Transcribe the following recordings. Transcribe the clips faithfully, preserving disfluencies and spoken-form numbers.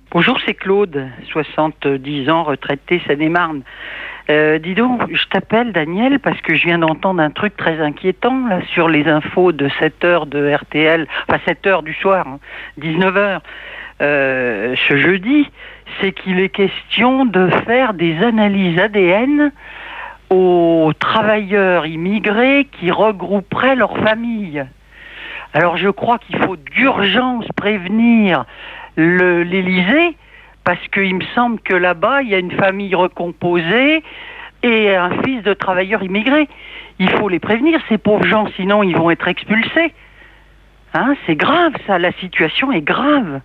Bonjour, c'est Claude, soixante-dix ans, retraité Seine-et-Marne. Euh, dis donc, je t'appelle Daniel parce que je viens d'entendre un truc très inquiétant là sur les infos de sept heures de R T L, enfin sept heures du soir, hein, dix-neuf heures, euh, ce jeudi, c'est qu'il est question de faire des analyses A D N aux travailleurs immigrés qui regrouperaient leur famille. Alors je crois qu'il faut d'urgence prévenir le, l'Élysée, parce qu'il me semble que là-bas, il y a une famille recomposée et un fils de travailleurs immigrés. Il faut les prévenir, ces pauvres gens, sinon ils vont être expulsés. Hein, c'est grave ça, la situation est grave.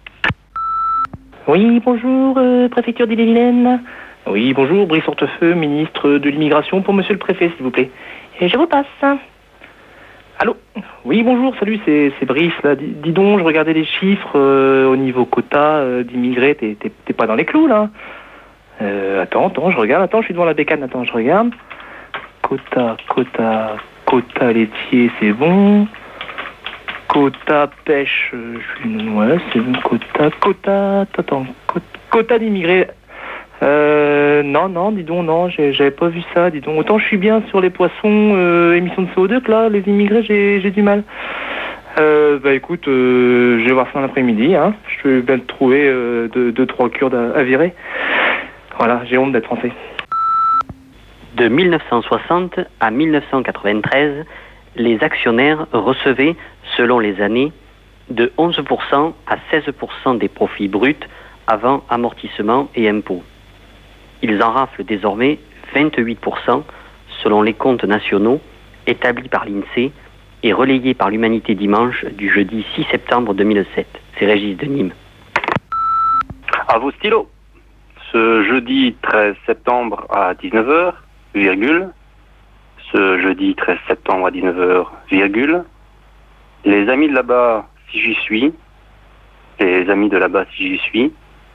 Oui, bonjour, euh, préfecture d'Ille-et-Vilaine. Oui, bonjour, Brice Hortefeux, ministre de l'immigration, pour monsieur le préfet, s'il vous plaît. Et je vous passe. Allô? Oui, bonjour, salut, c'est, c'est Brice, là. Dis, dis donc, je regardais les chiffres euh, au niveau quota euh, d'immigrés, t'es, t'es, t'es pas dans les clous, là? Euh, attends, attends, je regarde, attends, je suis devant la bécane, attends, je regarde. Quota, quota, quota laitier, c'est bon. Quota pêche, euh, je suis... Ouais, c'est bon, quota, quota, attends, quota, quota d'immigrés... Euh, non, non, dis donc, non, j'ai, j'avais pas vu ça, dis donc. Autant je suis bien sur les poissons, euh, émissions de C O deux, que là, les immigrés, j'ai, j'ai du mal. Euh, bah écoute, euh, je vais voir ça dans l'après-midi, hein. Je vais bien te trouver euh, deux, deux, trois Kurdes à, à virer. Voilà, j'ai honte d'être français. De mille neuf cent soixante à mille neuf cent quatre-vingt-treize, les actionnaires recevaient, selon les années, de onze pour cent à seize pour cent des profits bruts avant amortissement et impôts. Ils en raflent désormais vingt-huit pour cent selon les comptes nationaux établis par l'INSEE et relayés par l'Humanité Dimanche du jeudi six septembre deux mille sept. C'est Régis de Nîmes. À vos stylos. Ce jeudi treize septembre à dix-neuf heures, virgule. Ce jeudi treize septembre à dix-neuf heures, virgule. Les amis de là-bas, si j'y suis, les amis de là-bas, si j'y suis,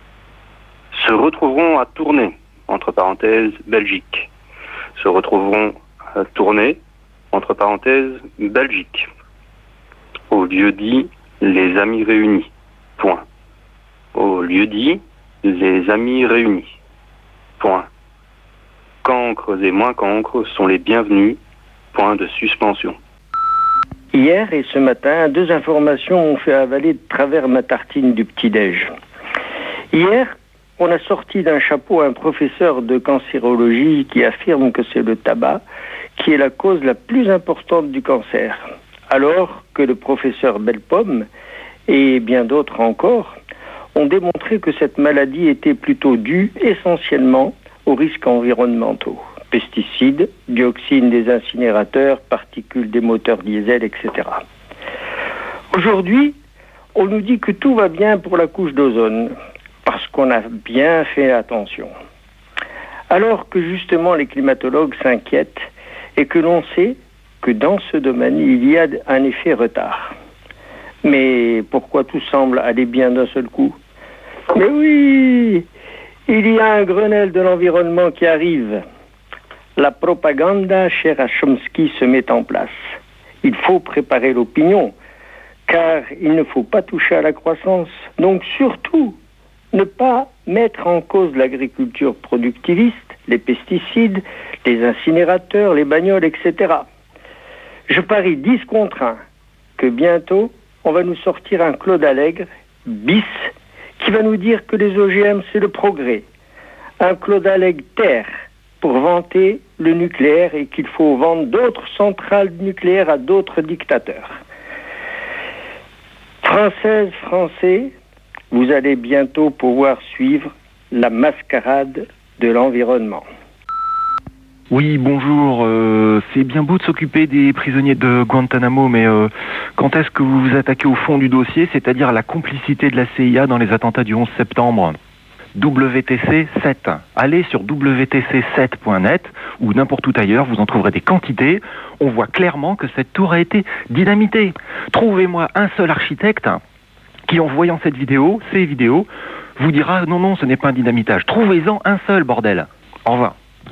se retrouveront à Tournai, entre parenthèses, Belgique. Se retrouveront à Tournai, entre parenthèses, Belgique. Au lieu dit, les amis réunis. Point. Au lieu dit, les amis réunis. Point. Cancres et moins cancres sont les bienvenus. Point de suspension. Hier et ce matin, deux informations ont fait avaler de travers ma tartine du petit-déj. Hier, on a sorti d'un chapeau un professeur de cancérologie qui affirme que c'est le tabac qui est la cause la plus importante du cancer, alors que le professeur Bellepomme et bien d'autres encore ont démontré que cette maladie était plutôt due essentiellement aux risques environnementaux. Pesticides, dioxine des incinérateurs, particules des moteurs diesel, et cetera. Aujourd'hui, on nous dit que tout va bien pour la couche d'ozone, parce qu'on a bien fait attention. Alors que justement les climatologues s'inquiètent et que l'on sait que dans ce domaine, il y a un effet retard. Mais pourquoi tout semble aller bien d'un seul coup? Mais oui, il y a un Grenelle de l'environnement qui arrive. La propagande chère à Chomsky se met en place. Il faut préparer l'opinion, car il ne faut pas toucher à la croissance. Donc surtout, ne pas mettre en cause l'agriculture productiviste, les pesticides, les incinérateurs, les bagnoles, et cetera. Je parie dix contre un que bientôt, on va nous sortir un Claude Allègre, bis, qui va nous dire que les O G M, c'est le progrès. Un Claude Allègre terre, pour vanter le nucléaire et qu'il faut vendre d'autres centrales nucléaires à d'autres dictateurs. Françaises, Français, vous allez bientôt pouvoir suivre la mascarade de l'environnement. Oui, bonjour. Euh, c'est bien beau de s'occuper des prisonniers de Guantanamo, mais euh, quand est-ce que vous vous attaquez au fond du dossier, c'est-à-dire la complicité de la C I A dans les attentats du onze septembre? W T C sept. Allez sur W T C sept point net ou n'importe où ailleurs, vous en trouverez des quantités. On voit clairement que cette tour a été dynamitée. Trouvez-moi un seul architecte qui, en voyant cette vidéo, ces vidéos, vous dira non, non, ce n'est pas un dynamitage. Trouvez-en un seul, bordel. Au revoir.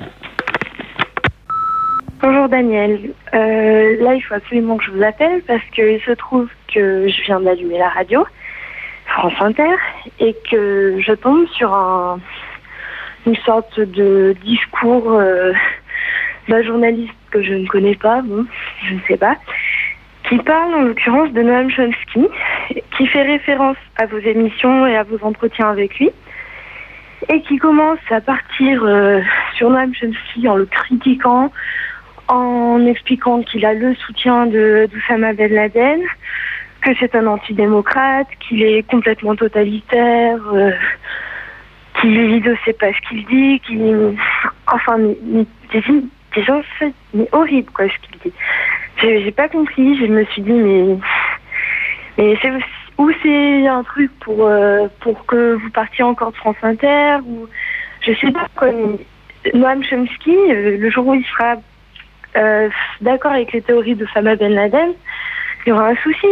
Bonjour Daniel, euh, là il faut absolument que je vous appelle parce qu'il se trouve que je viens d'allumer la radio. Il France Inter et que je tombe sur un, une sorte de discours euh, d'un journaliste que je ne connais pas, bon, je ne sais pas, qui parle en l'occurrence de Noam Chomsky, qui fait référence à vos émissions et à vos entretiens avec lui, et qui commence à partir euh, sur Noam Chomsky en le critiquant, en expliquant qu'il a le soutien de d'Oussama Ben Laden, que c'est un antidémocrate, qu'il est complètement totalitaire, euh, qu'il ne sait pas ce qu'il dit, qu'il... Enfin, mais, mais, des, des gens, c'est mais horrible, quoi, ce qu'il dit. J'ai, j'ai pas compris, je me suis dit, mais... mais c'est, ou c'est un truc pour, euh, pour que vous partiez encore de France Inter, ou... Je sais pas, quoi. Noam Chomsky, euh, le jour où il sera euh, d'accord avec les théories de Oussama Ben Laden, il y aura un souci.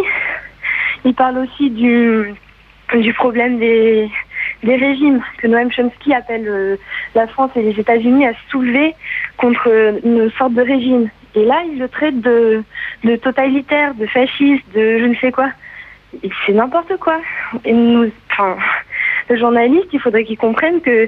Il parle aussi du, du problème des, des régimes, que Noam Chomsky appelle euh, la France et les États-Unis à se soulever contre une sorte de régime. Et là, il le traite de, de totalitaire, de fasciste, de je ne sais quoi. Et c'est n'importe quoi. Et nous, enfin, le journaliste, il faudrait qu'il comprenne que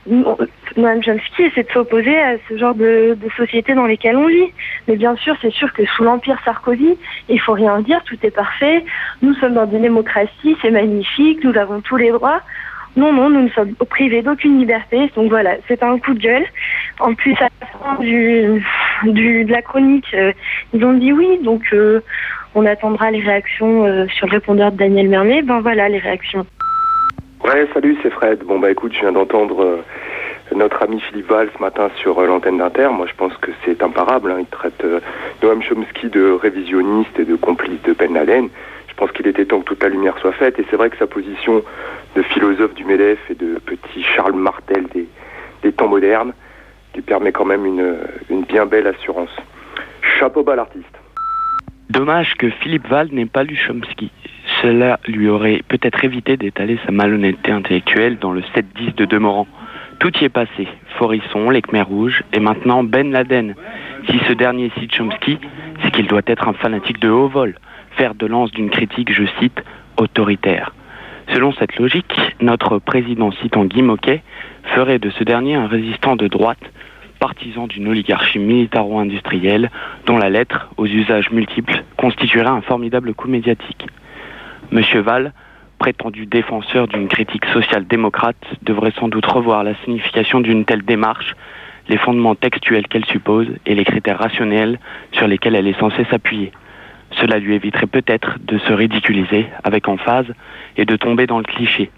Noam Chomsky essaie de s'opposer à ce genre de, de société dans lesquelles on vit. Mais bien sûr, c'est sûr que sous l'Empire Sarkozy, il faut rien dire, tout est parfait. Nous sommes dans une démocratie, c'est magnifique, nous avons tous les droits. Non, non, nous ne sommes privés d'aucune liberté. Donc voilà, c'est un coup de gueule. En plus, à la fin du, du, de la chronique, euh, ils ont dit oui, donc euh, on attendra les réactions euh, sur le répondeur de Daniel Mermet. Ben voilà les réactions. Ouais, salut, c'est Fred. Bon, bah écoute, je viens d'entendre euh, notre ami Philippe Val ce matin sur euh, l'antenne d'Inter. Moi, je pense que c'est imparable. Hein. Il traite euh, Noam Chomsky de révisionniste et de complice de Ben Laden. Je pense qu'il était temps que toute la lumière soit faite. Et c'est vrai que sa position de philosophe du MEDEF et de petit Charles Martel des, des temps modernes lui permet quand même une, une bien belle assurance. Chapeau bas l'artiste. Dommage que Philippe Val n'ait pas lu Chomsky. Cela lui aurait peut-être évité d'étaler sa malhonnêteté intellectuelle dans le sept dix de Demorand. Tout y est passé. Forisson, les Khmers rouges, et maintenant Ben Laden. Si ce dernier cite Chomsky, c'est qu'il doit être un fanatique de haut vol, fer de lance d'une critique, je cite, autoritaire. Selon cette logique, notre président citant Guy Moquet ferait de ce dernier un résistant de droite, partisan d'une oligarchie militaro-industrielle dont la lettre, aux usages multiples, constituerait un formidable coup médiatique. Monsieur Val, prétendu défenseur d'une critique social-démocrate, devrait sans doute revoir la signification d'une telle démarche, les fondements textuels qu'elle suppose et les critères rationnels sur lesquels elle est censée s'appuyer. Cela lui éviterait peut-être de se ridiculiser avec emphase et de tomber dans le cliché.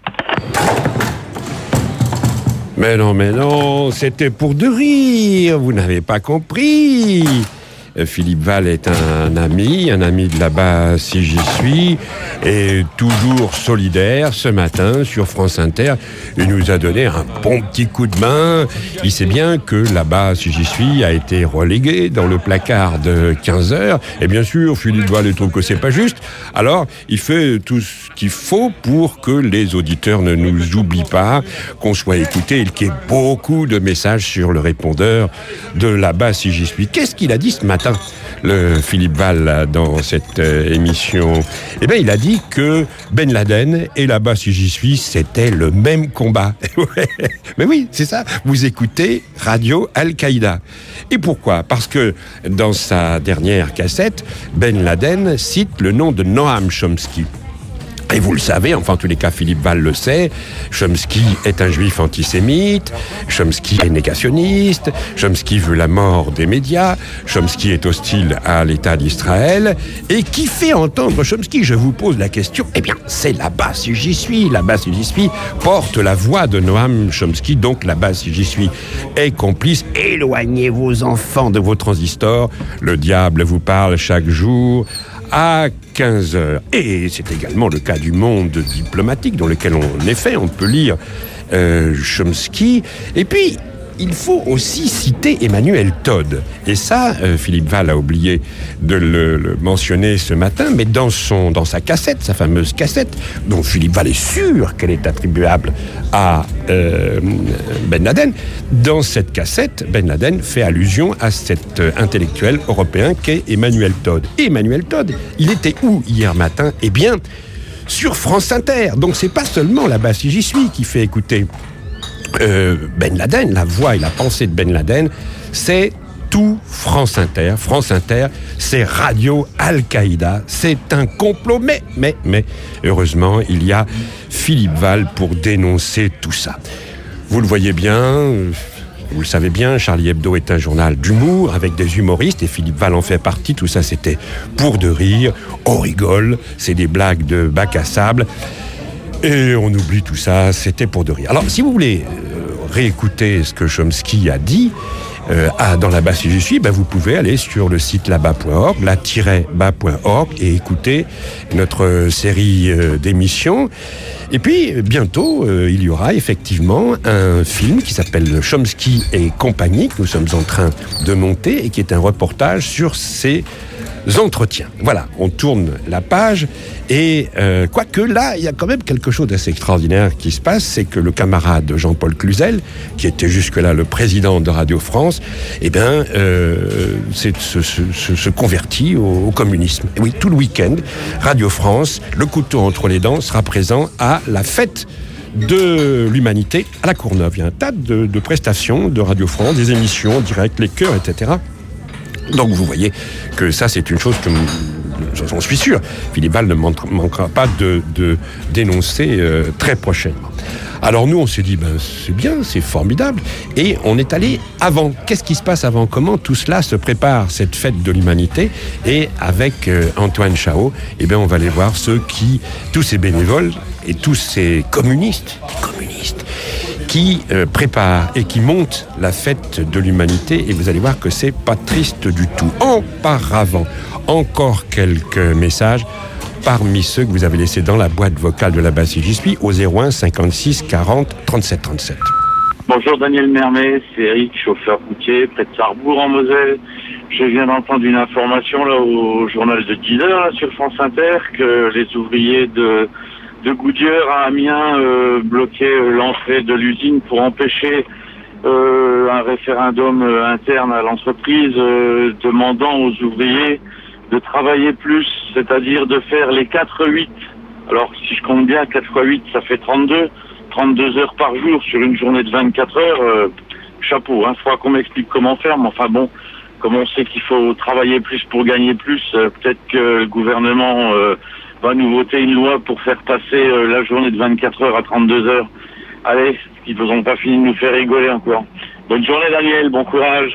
Mais non, mais non, c'était pour de rire, vous n'avez pas compris. Philippe Val est un ami, un ami de là-bas si j'y suis, et toujours solidaire ce matin sur France Inter. Il nous a donné un bon petit coup de main. Il sait bien que là-bas si j'y suis a été relégué dans le placard de quinze heures. Et bien sûr, Philippe Val trouve que c'est pas juste. Alors, il fait tout ce qu'il faut pour que les auditeurs ne nous oublient pas, qu'on soit écoutés et qu'il y ait beaucoup de messages sur le répondeur de là-bas si j'y suis. Qu'est-ce qu'il a dit ce matin, le Philippe Val, dans cette euh, émission? Eh bien, il a dit que Ben Laden et là-bas si j'y suis, c'était le même combat. Mais oui, c'est ça. Vous écoutez Radio Al-Qaïda. Et pourquoi? Parce que dans sa dernière cassette, Ben Laden cite le nom de Noam Chomsky. Et vous le savez, enfin en tous les cas Philippe Val le sait, Chomsky est un juif antisémite, Chomsky est négationniste, Chomsky veut la mort des médias, Chomsky est hostile à l'État d'Israël. Et qui fait entendre Chomsky? Je vous pose la question. Eh bien, c'est là-bas si j'y suis. Là-bas si j'y suis porte la voix de Noam Chomsky, donc là-bas si j'y suis est complice. Éloignez vos enfants de vos transistors, le diable vous parle chaque jour à quinze heures. Et c'est également le cas du monde diplomatique dans lequel, en effet, on peut lire euh, Chomsky. Et puis, il faut aussi citer Emmanuel Todd. Et ça, euh, Philippe Val a oublié de le, le mentionner ce matin, mais dans, son, dans sa cassette, sa fameuse cassette, dont Philippe Val est sûr qu'elle est attribuable à euh, Ben Laden, dans cette cassette, Ben Laden fait allusion à cet euh, intellectuel européen qu'est Emmanuel Todd. Et Emmanuel Todd, il était où hier matin? Eh bien, sur France Inter. Donc c'est pas seulement là-bas si j'y suis qui fait écouter euh, Ben Laden, la voix et la pensée de Ben Laden, c'est tout France Inter. France Inter, c'est Radio Al-Qaïda. C'est un complot. Mais, mais, mais, heureusement, il y a Philippe Val pour dénoncer tout ça. Vous le voyez bien, vous le savez bien, Charlie Hebdo est un journal d'humour avec des humoristes et Philippe Val en fait partie. Tout ça, c'était pour de rire. On rigole. C'est des blagues de bac à sable. Et on oublie tout ça. C'était pour de rire. Alors, si vous voulez euh, réécouter ce que Chomsky a dit, Euh, ah, dans là-bas si je suis, ben vous pouvez aller sur le site là-bas point org, la tiret bas point org et écouter notre série euh, d'émissions. Et puis, bientôt, euh, il y aura effectivement un film qui s'appelle Chomsky et compagnie, que nous sommes en train de monter et qui est un reportage sur ces entretiens. Voilà, on tourne la page et euh, quoique là, il y a quand même quelque chose d'assez extraordinaire qui se passe, c'est que le camarade Jean-Paul Cluzel, qui était jusque-là le président de Radio France, eh bien, euh, c'est, se, se, se convertit au, au communisme. Et oui, tout le week-end, Radio France, le couteau entre les dents, sera présent à la fête de l'humanité à la Courneuve. Il y a un tas de, de prestations de Radio France, des émissions directes, les chœurs, et cetera. Donc vous voyez que ça c'est une chose que j'en suis sûr, Philippe Val ne manquera pas de, de dénoncer euh, très prochainement. Alors nous on s'est dit ben c'est bien, c'est formidable, et on est allé avant. Qu'est-ce qui se passe avant? Comment tout cela se prépare, cette fête de l'humanité? Et avec euh, Antoine Chao, eh bien on va aller voir ceux qui, tous ces bénévoles et tous ces communistes, communistes. qui euh, prépare et qui monte la fête de l'humanité, et vous allez voir que c'est pas triste du tout. Auparavant, encore quelques messages parmi ceux que vous avez laissés dans la boîte vocale de là-bas si j'y suis au zéro un cinquante-six quarante trente-sept trente-sept. Bonjour Daniel Mermet, c'est Eric, chauffeur routier près de Sarrebourg en Moselle. Je viens d'entendre une information là au journal de dix heures là, sur France Inter que les ouvriers de de Goodyear à Amiens euh, bloquaient euh, l'entrée de l'usine pour empêcher euh, un référendum euh, interne à l'entreprise euh, demandant aux ouvriers de travailler plus, c'est-à-dire de faire les quatre huit. Alors si je compte bien, quatre fois huit, ça fait trente-deux, trente-deux heures par jour sur une journée de vingt-quatre heures. Euh, chapeau, hein, il faudra qu'on m'explique comment faire, mais enfin bon, comme on sait qu'il faut travailler plus pour gagner plus, euh, peut-être que le gouvernement euh, va nous voter une loi pour faire passer euh, la journée de vingt-quatre heures à trente-deux heures. Allez, ils n'ont pas fini de nous faire rigoler encore. Bonne journée Daniel, bon courage.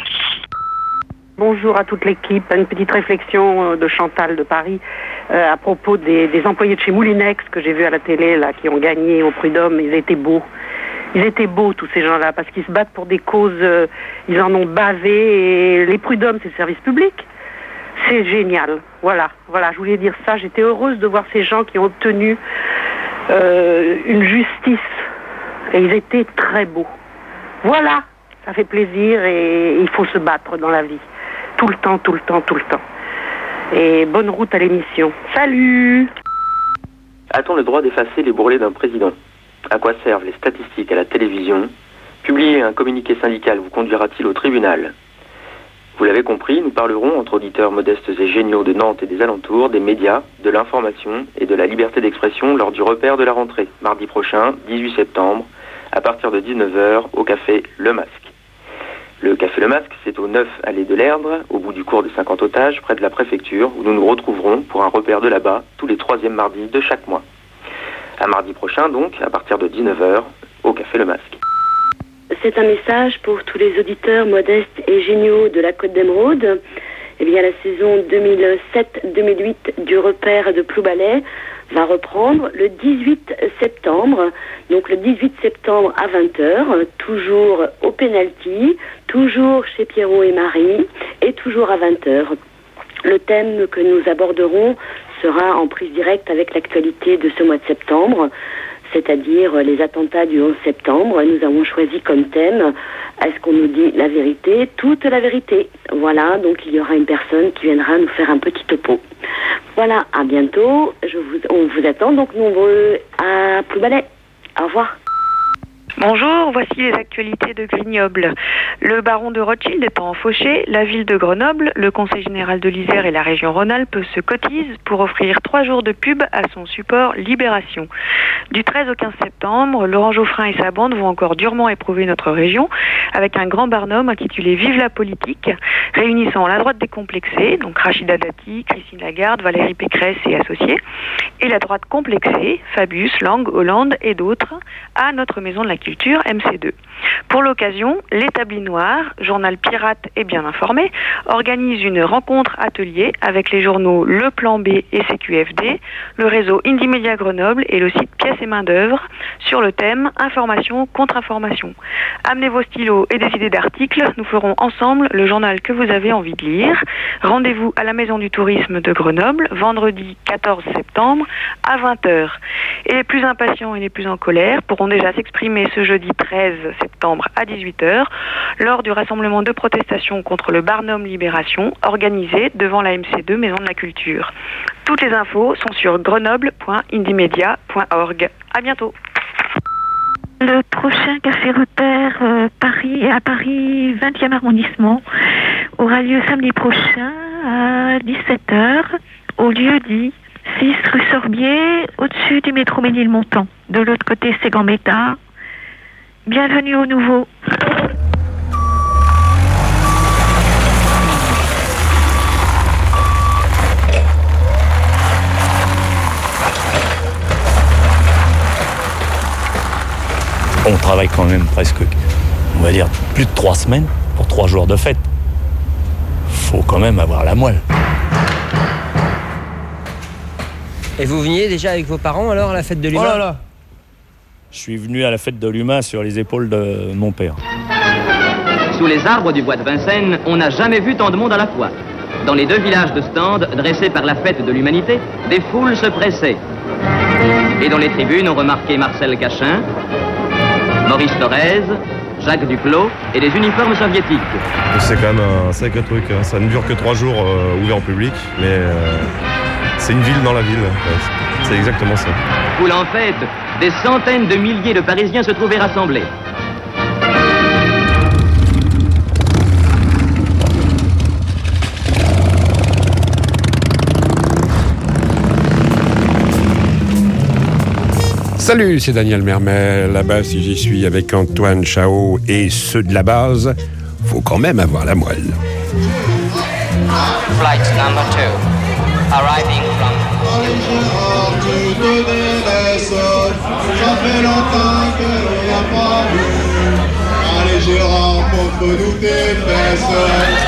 Bonjour à toute l'équipe. Une petite réflexion de Chantal de Paris euh, à propos des, des employés de chez Moulinex que j'ai vu à la télé là, qui ont gagné au Prud'homme. Ils étaient beaux. Ils étaient beaux tous ces gens-là parce qu'ils se battent pour des causes, euh, ils en ont bavé, et les Prud'hommes c'est le service public. C'est génial. Voilà, voilà, je voulais dire ça. J'étais heureuse de voir ces gens qui ont obtenu euh, une justice. Et ils étaient très beaux. Voilà, ça fait plaisir et il faut se battre dans la vie. Tout le temps, tout le temps, tout le temps. Et bonne route à l'émission. Salut! A-t-on le droit d'effacer les bourrelets d'un président? À quoi servent les statistiques à la télévision? Publier un communiqué syndical vous conduira-t-il au tribunal? Vous l'avez compris, nous parlerons entre auditeurs modestes et géniaux de Nantes et des alentours, des médias, de l'information et de la liberté d'expression lors du repère de la rentrée, mardi prochain, dix-huit septembre, à partir de dix-neuf heures, au café Le Masque. Le café Le Masque, c'est au neuf allée de l'Erdre, au bout du cours de cinquante otages, près de la préfecture, où nous nous retrouverons pour un repère de là-bas, tous les troisièmes mardis de chaque mois. À mardi prochain, donc, à partir de dix-neuf heures, au café Le Masque. C'est un message pour tous les auditeurs modestes et géniaux de la Côte d'Émeraude. Eh bien, la saison deux mille sept deux mille huit du repère de Ploubalay va reprendre le dix-huit septembre. Donc le dix-huit septembre à vingt heures, toujours au penalty, toujours chez Pierrot et Marie, et toujours à vingt heures. Le thème que nous aborderons sera en prise directe avec l'actualité de ce mois de septembre, c'est-à-dire les attentats du onze septembre. Nous avons choisi comme thème, est-ce qu'on nous dit la vérité, toute la vérité. Voilà, donc il y aura une personne qui viendra nous faire un petit topo. Voilà, à bientôt. Je vous, on vous attend donc nombreux à Ploubalay. Au revoir. Bonjour, voici les actualités de Grignoble. Le baron de Rothschild étant fauché, la ville de Grenoble, le conseil général de l'Isère et la région Rhône-Alpes se cotisent pour offrir trois jours de pub à son support Libération. Du treize au quinze septembre, Laurent Geoffrin et sa bande vont encore durement éprouver notre région avec un grand barnum intitulé Vive la politique, réunissant la droite décomplexée, donc Rachida Dati, Christine Lagarde, Valérie Pécresse et associés, et la droite complexée, Fabius, Lang, Hollande et d'autres, à notre maison de la culture M C deux. Pour l'occasion, l'Établi Noir, journal pirate et bien informé, organise une rencontre atelier avec les journaux Le Plan B et C Q F D, le réseau Indie Média Grenoble et le site Pièces et main d'œuvre sur le thème Information contre information. Amenez vos stylos et des idées d'articles, nous ferons ensemble le journal que vous avez envie de lire. Rendez-vous à la Maison du Tourisme de Grenoble, vendredi quatorze septembre à vingt heures. Et les plus impatients et les plus en colère pourront déjà s'exprimer ce jeudi treize septembre à dix-huit heures lors du rassemblement de protestation contre le Barnum Libération organisé devant la M C deux Maison de la Culture. Toutes les infos sont sur grenoble point indiemedia point org. À bientôt. Le prochain Café Repère euh, Paris, à Paris vingtième arrondissement aura lieu samedi prochain à dix-sept heures au lieu dit six rue Sorbier, au-dessus du métro Ménilmontant. De l'autre côté, c'est Gambetta. Bienvenue au nouveau. On travaille quand même presque, on va dire, plus de trois semaines pour trois jours de fête. Faut quand même avoir la moelle. Et vous veniez déjà avec vos parents alors à la fête de l'humain ? Oh là là ! Je suis venu à la fête de l'humain sur les épaules de mon père. Sous les arbres du bois de Vincennes, on n'a jamais vu tant de monde à la fois. Dans les deux villages de stand dressés par la fête de l'humanité, des foules se pressaient. Et dans les tribunes, on remarquait Marcel Cachin, Maurice Thorez, Jacques Duclos et des uniformes soviétiques. C'est quand même un sacré truc, hein. Ça ne dure que trois jours euh, ouvert au public, mais euh, c'est une ville dans la ville. Ouais. C'est exactement ça. Foule en fête, des centaines de milliers de Parisiens se trouvaient rassemblés. Salut, c'est Daniel Mermet. Là-bas, si j'y suis avec Antoine Chao et ceux de la base, faut quand même avoir la moelle. Flight number two, arriving from... Ça fait longtemps que l'on n'a pas vu. Allez Gérard, montre-nous tes fesses.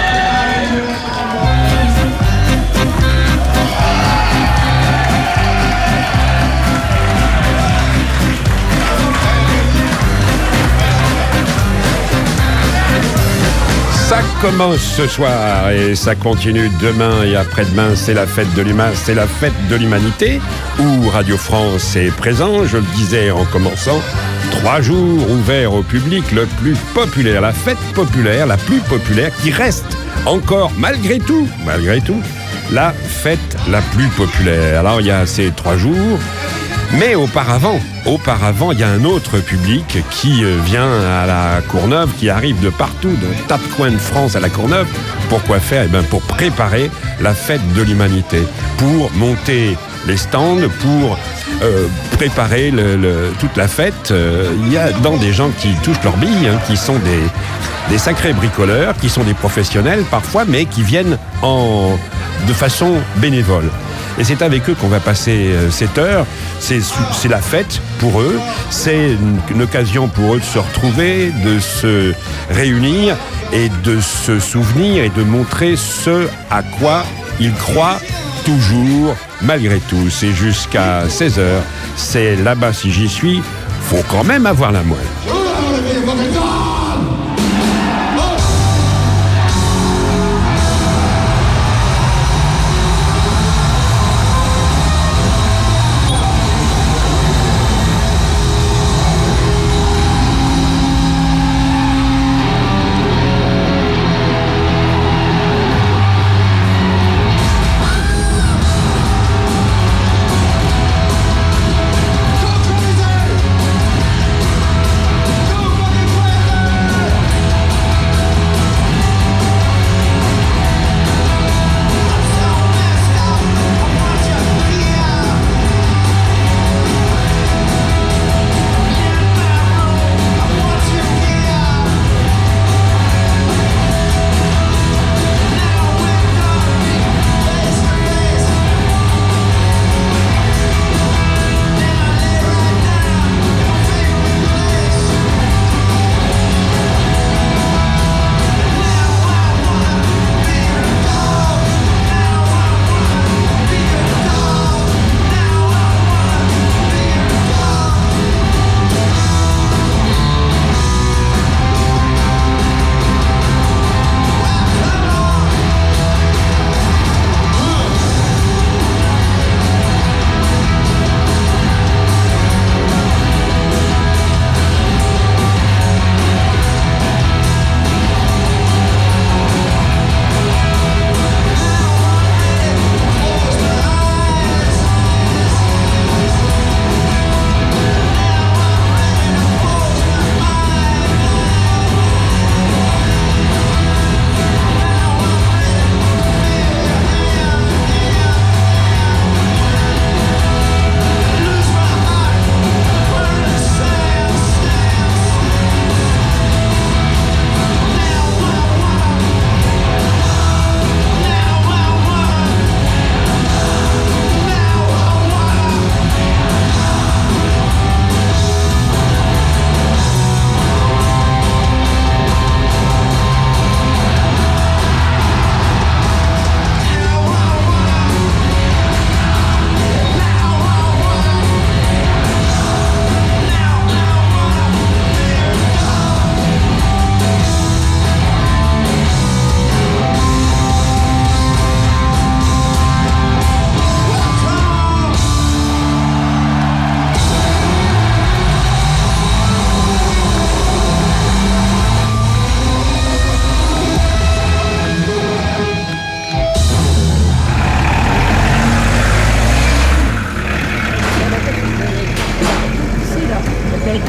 Ça commence ce soir et ça continue demain et après-demain. C'est la fête de l'humain, c'est la fête de l'humanité où Radio France est présent. Je le disais en commençant, trois jours ouverts au public, le plus populaire, la fête populaire, la plus populaire qui reste encore malgré tout, malgré tout, la fête la plus populaire. Alors il y a ces trois jours. Mais auparavant, auparavant, il y a un autre public qui vient à la Courneuve, qui arrive de partout, d'un tas de coins de France à la Courneuve. Pourquoi faire ? Eh bien, pour préparer la fête de l'humanité, pour monter les stands, pour euh, préparer le, le, toute la fête. Euh, il y a dans des gens qui touchent leurs billes, hein, qui sont des, des sacrés bricoleurs, qui sont des professionnels parfois, mais qui viennent en, de façon bénévole. Et c'est avec eux qu'on va passer cette heure. C'est, c'est la fête pour eux. C'est une, une occasion pour eux de se retrouver, de se réunir et de se souvenir et de montrer ce à quoi ils croient toujours, malgré tout. C'est jusqu'à seize heures. C'est là-bas si j'y suis. Faut quand même avoir la moelle.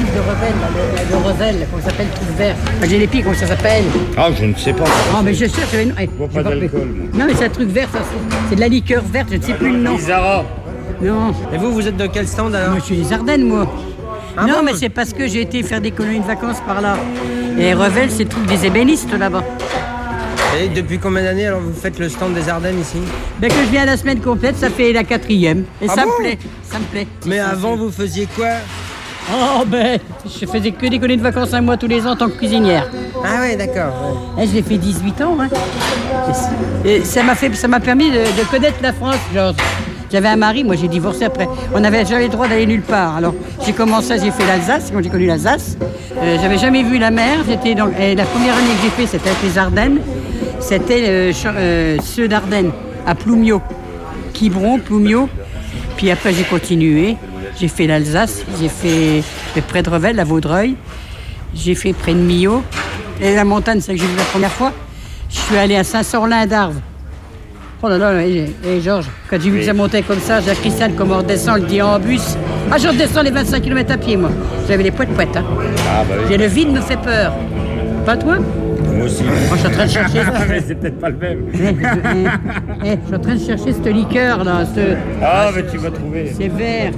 de Revel, là, le- de Revel, comment ça s'appelle, le truc vert. Enfin, j'ai les pieds, comment ça s'appelle? Ah, je ne sais pas. Ah, mais je cherche, j'avais une... eh, bois j'ai pas d'alcool, Non, mais c'est un truc vert, ça, c'est- c'est de la liqueur verte, je ne sais plus le nom. Isara. Non. Et vous, vous êtes de quel stand alors? Moi, je suis des Ardennes, moi. Ah non, bon? mais c'est parce que j'ai été faire des colonies de vacances par là. Et Revel, c'est le truc des ébénistes là-bas. Et depuis combien d'années alors vous faites le stand des Ardennes ici? Ben que je viens la semaine complète, ça fait la quatrième. Et Ah ça bon? me plaît, ça me plaît. Mais Ça, avant, c'est- vous faisiez quoi? Oh ben, je faisais que des colonies de vacances un mois tous les ans en tant que cuisinière. Ah ouais, d'accord. Eh, je l'ai fait dix-huit ans. Hein. Et ça m'a fait, ça m'a permis de, de connaître la France, Georges. J'avais un mari, moi j'ai divorcé après. On n'avait jamais le droit d'aller nulle part. Alors j'ai commencé, j'ai fait l'Alsace, quand j'ai connu l'Alsace. Euh, j'avais jamais vu la mer. J'étais dans, et la première année que j'ai fait, c'était avec les Ardennes. C'était euh, ch- euh, ceux d'Ardennes, à Ploumio. Quiberon, Ploumio. Puis après j'ai continué. J'ai fait l'Alsace, j'ai fait près de Revel, la Vaudreuil. J'ai fait près de Millau. Et la montagne, c'est que j'ai vu la première fois. Je suis allé à Saint-Sorlin d'Arves. Oh là là, et, et Georges, quand j'ai vu que ça montait comme ça, j'ai Christiane, comment on redescend, le dit en bus. Ah, je redescends les vingt-cinq kilomètres à pied, moi. J'avais les poètes-poètes, hein. Ah, bah oui. Et le vide me fait peur. Pas toi? Moi aussi. Moi, je suis en train de chercher ça. Mais c'est peut-être pas le même. Eh, eh, eh, je suis en train de chercher cette liqueur, là. Ce... Ah, mais tu vas trouver. C'est vert.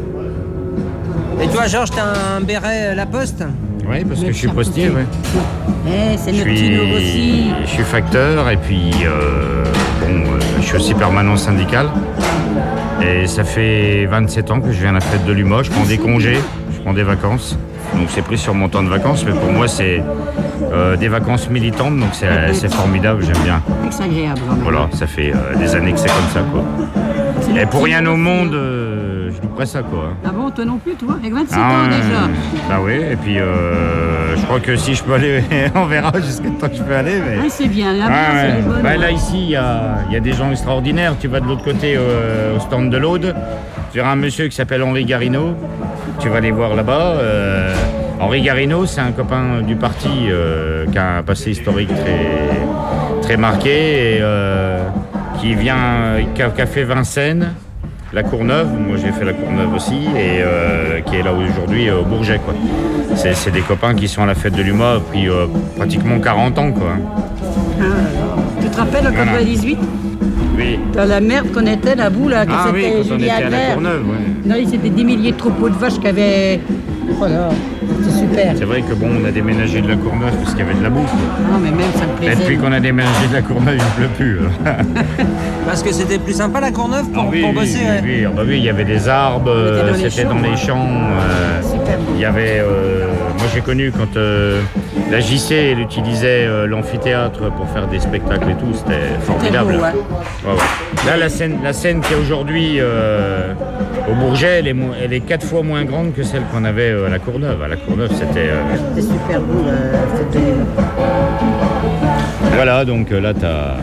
Et toi, Georges, t'as un béret La Poste? Oui, parce que je suis postier, oui. Eh, c'est Je notre petit suis, aussi. je suis facteur et puis euh, bon, euh, je suis aussi permanent syndical. Et ça fait vingt-sept ans que je viens à la fête de l'U M A. Je prends des congés, je prends des vacances. Donc c'est pris sur mon temps de vacances, mais pour moi c'est euh, des vacances militantes, donc c'est c'est formidable, j'aime bien. C'est agréable. quand même. Voilà, ça fait euh, des années que c'est comme ça, quoi. C'est Et le pour petit rien au aussi. monde, euh, je louperais ça, quoi. Ah bon, toi non plus, toi? Avec vingt-sept Ah, ans déjà. Bah oui, et puis euh, je crois que si je peux aller, on verra jusqu'à temps que je peux aller. Mais... Ah, c'est bien, là-bas, Ah, c'est ouais. les bonnes. Bah, là, ici, il y a, il y a des gens extraordinaires. Tu vas de l'autre côté euh, au stand de l'Aude, tu verras un monsieur qui s'appelle Henri Garino. Tu vas aller voir là-bas. Euh, Henri Garino, c'est un copain du parti euh, qui a un passé historique très, très marqué et euh, qui vient, qui a, qui a fait Vincennes, la Courneuve. Moi, j'ai fait la Courneuve aussi et euh, qui est là aujourd'hui euh, au Bourget, quoi. C'est, c'est des copains qui sont à la fête de l'U M A depuis euh, pratiquement quarante ans, quoi. Ah, tu te rappelles en Voilà. quatre-vingt-dix-huit? Oui. Dans la merde qu'on était, la boue, là, que Ah oui, c'était quand on Julie était à la Adler. Courneuve, ouais. Non, c'était des milliers de troupeaux de vaches qui avaient... Oh là, c'était super. C'est vrai que bon, on a déménagé de la Courneuve parce qu'il y avait de la boue. Non, mais même, ça me Et plaisait. depuis qu'on a déménagé de la Courneuve, il ne pleut plus. Parce que c'était plus sympa la Courneuve pour, Ah oui, pour oui, bosser. oui, ouais. oui. Ah bah oui, il y avait des arbres, était dans euh, les c'était champs, dans les ouais. champs. euh, Il y avait, euh, moi j'ai connu quand euh, la J C elle utilisait euh, l'amphithéâtre pour faire des spectacles et tout, c'était formidable. beau, ouais. Ouais, ouais. Là, la scène, la scène qui est aujourd'hui euh, au Bourget, elle est, mo- elle est quatre fois moins grande que celle qu'on avait euh, à la Courneuve. À la Courneuve, c'était. euh, C'était super beau, la fête de l'U M A. Voilà, donc euh, là, tu as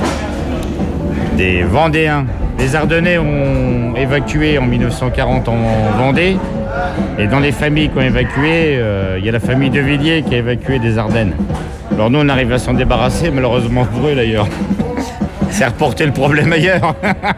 des Vendéens. Les Ardennais ont évacué en mille neuf cent quarante en Vendée. Et dans les familles qui ont évacué, euh, il y a la famille de Villiers qui a évacué des Ardennes. Alors nous, on arrive à s'en débarrasser, malheureusement pour eux d'ailleurs. C'est reporter le problème ailleurs.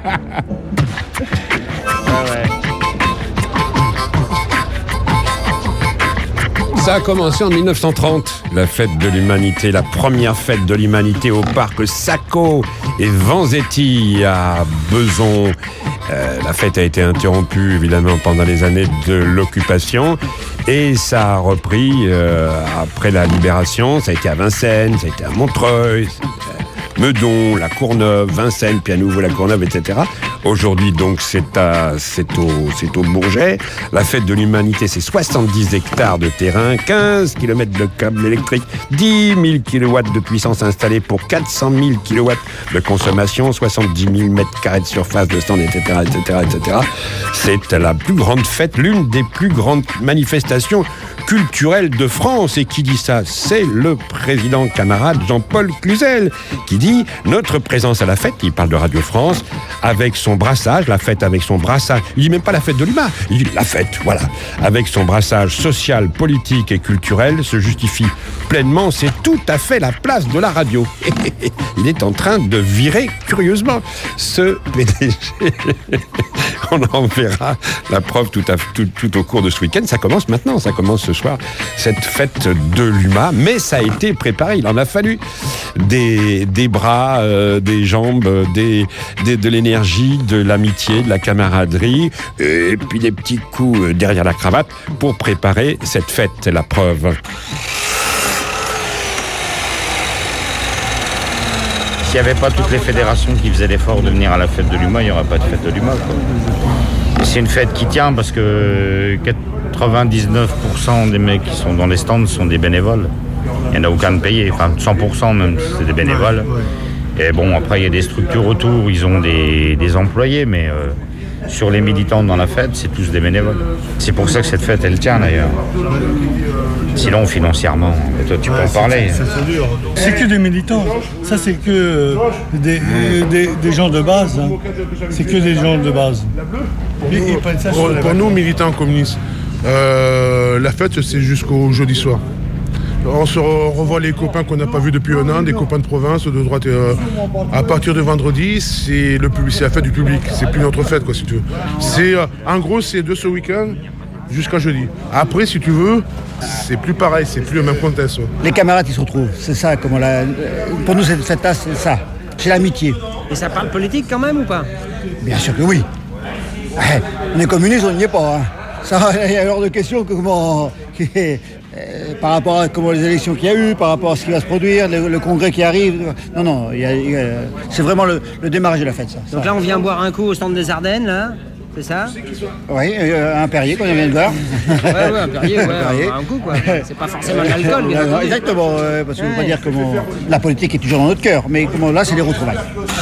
Ça a commencé en mille neuf cent trente, la fête de l'humanité, la première fête de l'humanité au parc Sacco et Vanzetti à Beson. Euh, la fête a été interrompue évidemment pendant les années de l'occupation et ça a repris euh, après la libération. Ça a été à Vincennes, ça a été à Montreuil, Meudon, la Courneuve, Vincennes, puis à nouveau la Courneuve, et cetera. Aujourd'hui, donc, c'est à, c'est au, c'est au Bourget. La fête de l'humanité, c'est soixante-dix hectares de terrain, quinze kilomètres de câbles électriques, dix mille kilowatts de puissance installée pour quatre cent mille kilowatts de consommation, soixante-dix mille mètres carrés de surface de stand, et cetera, et cetera, et cetera. C'est la plus grande fête, l'une des plus grandes manifestations culturelles de France. Et qui dit ça? C'est le président camarade Jean-Paul Cluzel qui dit notre présence à la fête, il parle de Radio France, avec son brassage, la fête avec son brassage, il dit même pas la fête de l'U M A, il dit la fête, voilà, avec son brassage social, politique et culturel se justifie pleinement, c'est tout à fait la place de la radio. Il est en train de virer curieusement ce P D G. on en verra la preuve tout, à, tout, tout au cours de ce week-end. Ça commence maintenant, ça commence ce soir, cette fête de l'U M A. Mais ça a été préparé, il en a fallu des, des bras, euh, des jambes, des, des, de l'énergie, de l'amitié, de la camaraderie, et puis des petits coups derrière la cravate pour préparer cette fête, la preuve. S'il n'y avait pas toutes les fédérations qui faisaient l'effort de venir à la fête de l'U M A, il n'y aurait pas de fête de l'U M A, quoi. C'est une fête qui tient parce que quatre-vingt-dix-neuf pour cent des mecs qui sont dans les stands sont des bénévoles. Il n'y en a aucun de payé, enfin cent pour cent même, c'est des bénévoles. Et bon, après, il y a des structures autour, ils ont des, des employés, mais euh, sur les militants dans la fête, c'est tous des bénévoles. C'est pour ça que cette fête, elle tient d'ailleurs. Sinon, financièrement, toi, tu peux en parler. C'est que des militants. Ça, c'est que euh, des, des, des gens de base. Hein. C'est que des gens de base. Et, et pour, pour nous, militants communistes, euh, la fête, c'est jusqu'au jeudi soir. On se revoit les copains qu'on n'a pas vus depuis un an, des copains de province, de droite. Euh, à partir de vendredi, c'est le public, c'est la fête du public. C'est plus notre fête, quoi, si tu veux. C'est, euh, en gros, c'est de ce week-end jusqu'à jeudi. Après, si tu veux, c'est plus pareil, c'est plus le même contexte. Ouais. Les camarades, ils se retrouvent. C'est ça, comment la... pour nous, cette fête-là, c'est ça. C'est l'amitié. Et ça parle politique quand même ou pas? Bien sûr que oui. On est communistes, on n'y est pas. Hein. Ça, il y a hors de question que comment... Euh, par rapport à comment les élections qu'il y a eu, par rapport à ce qui va se produire, le, le congrès qui arrive. Non, non, il y a, il y a, c'est vraiment le, le démarrage de la fête, ça. Donc là, on vient boire un coup au stand des Ardennes, là, c'est ça? Oui, euh, un Perrier qu'on vient de voir. Ouais, ouais, un Perrier, ouais, un, Perrier. un coup, quoi. C'est pas forcément de l'alcool. Mais non, exactement, euh, parce qu'on ne peut pas dire comment la politique est toujours dans notre cœur, mais comment là, c'est les retrouvailles.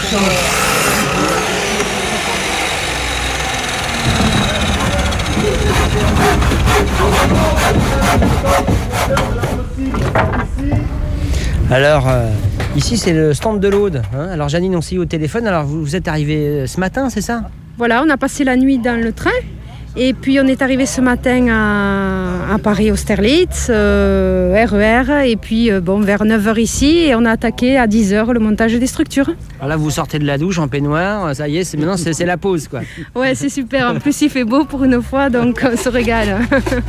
Alors, euh, ici, c'est le stand de l'Aude. Hein. Alors, Janine, on s'est eu au téléphone. Alors, vous, vous êtes arrivé ce matin, c'est ça? Voilà, on a passé la nuit dans le train. Et puis, on est arrivé ce matin à, à Paris-Austerlitz, euh, R E R. Et puis, euh, bon, vers neuf heures ici. Et on a attaqué à dix heures le montage des structures. Alors là, vous sortez de la douche en peignoir. Ça y est, c'est, maintenant, c'est, c'est la pause, quoi. Ouais, c'est super. En plus, il fait beau pour une fois, donc on se régale.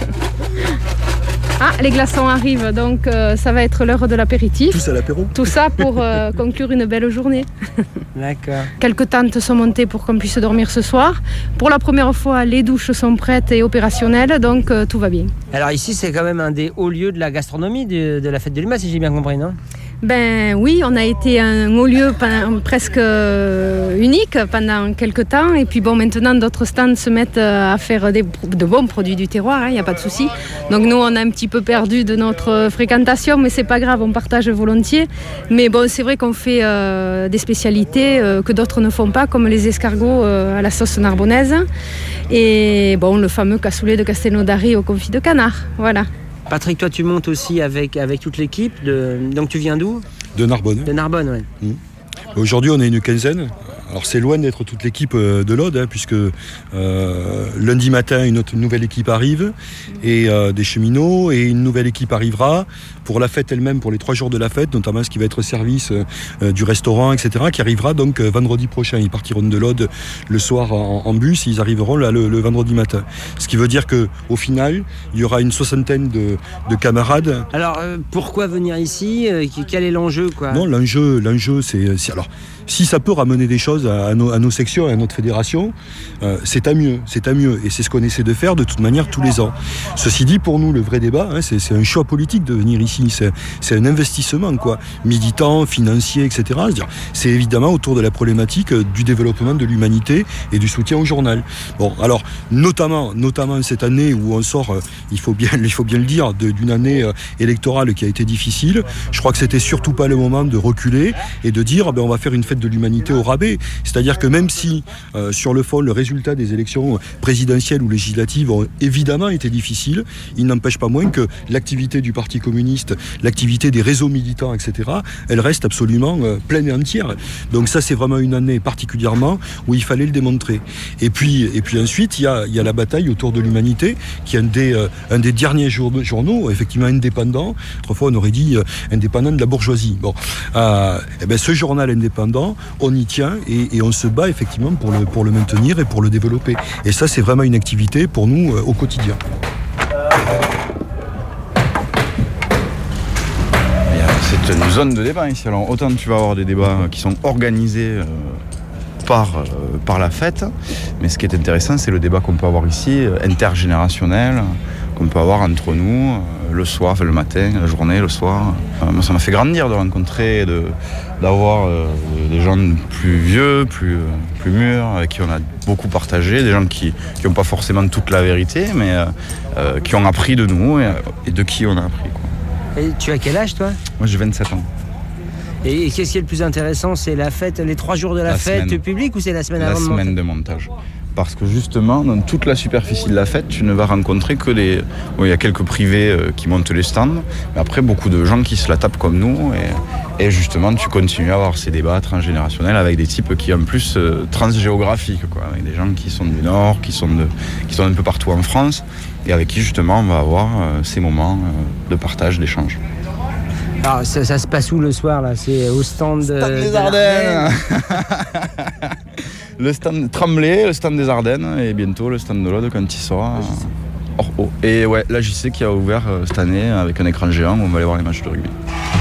Ah, les glaçons arrivent, donc euh, ça va être l'heure de l'apéritif. Tout ça à l'apéro. Tout ça pour euh, conclure une belle journée. D'accord. Quelques tentes sont montées pour qu'on puisse dormir ce soir. Pour la première fois, les douches sont prêtes et opérationnelles, donc euh, tout va bien. Alors ici, c'est quand même un des hauts lieux de la gastronomie de, de la fête de l'U M A, si j'ai bien compris, non? Ben oui, on a été un haut lieu pendant, presque euh, unique pendant quelques temps. Et puis bon, maintenant, d'autres stands se mettent à faire des, de bons produits du terroir, il hein, n'y a pas de souci. Donc nous, on a un petit peu perdu de notre fréquentation, mais c'est pas grave, on partage volontiers. Mais bon, c'est vrai qu'on fait euh, des spécialités euh, que d'autres ne font pas, comme les escargots euh, à la sauce narbonnaise. Et bon, le fameux cassoulet de Castelnaudary au confit de canard, voilà. Patrick, toi tu montes aussi avec, avec toute l'équipe, de... donc tu viens d'où? De Narbonne. De Narbonne, oui. Mmh. Aujourd'hui on est une quinzaine. Alors c'est loin d'être toute l'équipe de l'Aude, hein, puisque euh, lundi matin une, autre, une nouvelle équipe arrive, et euh, des cheminots, et une nouvelle équipe arrivera pour la fête elle-même, pour les trois jours de la fête, notamment ce qui va être service euh, du restaurant, et cetera, qui arrivera donc euh, vendredi prochain. Ils partiront de l'Aude le soir en, en bus, et ils arriveront là le, le vendredi matin. Ce qui veut dire qu'au final, il y aura une soixantaine de, de camarades. Alors euh, pourquoi venir ici? Quel est l'enjeu, quoi? Non, l'enjeu, l'enjeu c'est, c'est... Alors, si ça peut ramener des choses à, à, nos, à nos sections et à notre fédération, euh, c'est à mieux, c'est à mieux. Et c'est ce qu'on essaie de faire de toute manière tous les ans. Ceci dit, pour nous, le vrai débat, hein, c'est, c'est un choix politique de venir ici. C'est, c'est un investissement, quoi, militant, financier, et cetera. C'est-à-dire, c'est évidemment autour de la problématique du développement de l'humanité et du soutien au journal. Bon, alors, notamment, notamment cette année où on sort, euh, il faut bien, il faut bien le dire, de, d'une année euh, électorale qui a été difficile. Je crois que c'était surtout pas le moment de reculer et de dire, ben, on va faire une fête de l'humanité au rabais. C'est-à-dire que même si, euh, sur le fond, le résultat des élections présidentielles ou législatives ont évidemment été difficiles, il n'empêche pas moins que l'activité du Parti communiste, l'activité des réseaux militants, et cetera, elle reste absolument euh, pleine et entière. Donc ça, c'est vraiment une année particulièrement où il fallait le démontrer. Et puis, et puis ensuite, il y a, il y a la bataille autour de l'humanité, qui est un des, euh, un des derniers journaux, journaux, effectivement indépendant. Autrefois, on aurait dit euh, indépendant de la bourgeoisie. Bon, euh, et ben, ce journal indépendant, effectivement, on y tient et, et on se bat effectivement pour le, pour le maintenir et pour le développer. Et ça, c'est vraiment une activité pour nous euh, au quotidien. C'est une zone de débat ici. Alors, autant tu vas avoir des débats qui sont organisés euh, par, euh, par la fête, mais ce qui est intéressant, c'est le débat qu'on peut avoir ici, euh, intergénérationnel, qu'on peut avoir entre nous, euh, le soir, enfin, le matin, la journée, le soir. Euh, moi, ça m'a fait grandir de rencontrer, de, d'avoir euh, des gens plus vieux, plus, euh, plus mûrs, avec qui on a beaucoup partagé, des gens qui n'ont pas forcément toute la vérité, mais euh, euh, qui ont appris de nous et, et de qui on a appris, quoi. Et tu as quel âge, toi? Moi, j'ai vingt-sept ans. Et qu'est-ce qui est le plus intéressant? C'est la fête, les trois jours de la, la fête semaine. Publique ou c'est la semaine la avant La semaine de montage. Parce que justement, dans toute la superficie de la fête, tu ne vas rencontrer que des... Bon, il y a quelques privés euh, qui montent les stands, mais après, beaucoup de gens qui se la tapent comme nous. Et, et justement, tu continues à avoir ces débats transgénérationnels avec des types qui, en plus, euh, transgéographiques, quoi, avec des gens qui sont du Nord, qui sont, de, qui sont un peu partout en France, et avec qui, justement, on va avoir euh, ces moments euh, de partage, d'échange. Alors, ça, ça se passe où le soir, là? C'est au stand, de, stand des de Ardennes. Le stand Tremblay, le stand des Ardennes et bientôt le stand de l'Aude quand il sera hors eau. Et ouais, la J C qui a ouvert euh, cette année avec un écran géant où on va aller voir les matchs de rugby.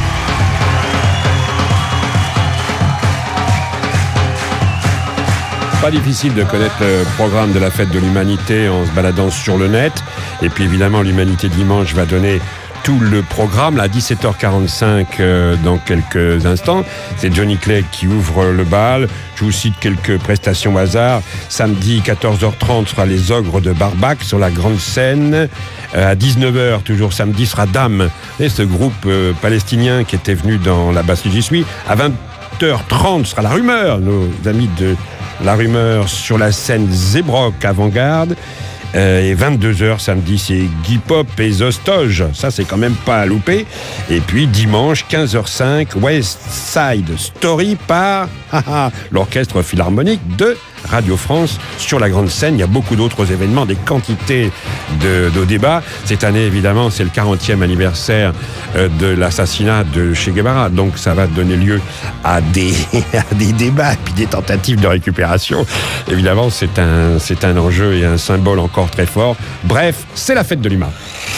Pas difficile de connaître le programme de la fête de l'humanité en se baladant sur le net. Et puis évidemment, l'Humanité Dimanche va donner tout le programme, là, à dix-sept heures quarante-cinq euh, dans quelques instants. C'est Johnny Clegg qui ouvre le bal. Je vous cite quelques prestations au hasard. Samedi, quatorze heures trente, sera les Ogres de Barbac sur la grande scène. Euh, à dix-neuf heures, toujours samedi, sera Dame, et ce groupe euh, palestinien qui était venu dans la basse où j'y suis. À vingt heures trente, sera La Rumeur, nos amis de La Rumeur sur la scène Zébrock avant-garde. Euh, et vingt-deux heures samedi, c'est Guy Pop et Zostoge. Ça, c'est quand même pas à louper. Et puis dimanche, quinze heures cinq, West Side Story par l'Orchestre Philharmonique de Radio France sur la grande scène. Il y a beaucoup d'autres événements, des quantités de, de débats. Cette année, évidemment, c'est le quarantième anniversaire euh, de l'assassinat de Che Guevara. Donc, ça va donner lieu à des, à des débats et puis des tentatives de récupération. Évidemment, c'est un, c'est un enjeu et un symbole encore très fort. Bref, c'est la fête de l'U M A.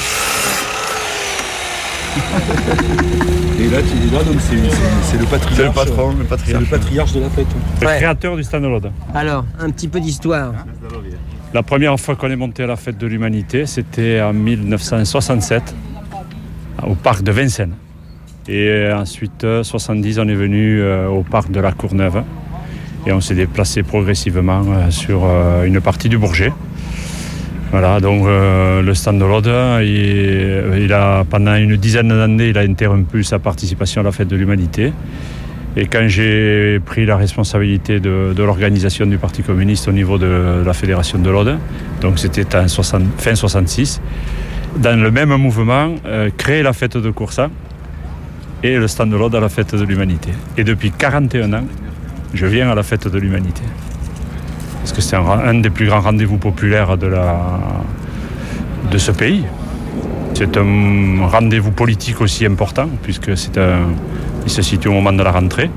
Et là, tu, là donc c'est, c'est, c'est le patriarche. C'est le patron, le patriarche. C'est le patriarche de la fête. Le Ouais. créateur du Stand de l'Aude. Alors, un petit peu d'histoire. La première fois qu'on est monté à la fête de l'humanité, c'était en mille neuf cent soixante-sept, au parc de Vincennes. Et ensuite, soixante-dix, on est venu au parc de la Courneuve. Et on s'est déplacé progressivement sur une partie du Bourget. Voilà, donc euh, le Stand de l'Aude, il, il a, pendant une dizaine d'années, il a interrompu sa participation à la fête de l'humanité. Et quand j'ai pris la responsabilité de, de l'organisation du Parti communiste au niveau de la Fédération de l'Aude, donc c'était en soixante, fin soixante-six, dans le même mouvement, euh, créer la fête de Coursa et le Stand de l'Aude à la fête de l'humanité. Et depuis quarante et un ans, je viens à la fête de l'humanité. Parce que c'est un, un des plus grands rendez-vous populaires de, la, de ce pays. C'est un rendez-vous politique aussi important, puisque c'est un, il se situe au moment de la rentrée.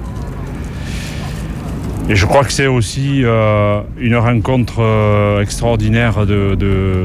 Et je crois que c'est aussi euh, une rencontre euh, extraordinaire de, de,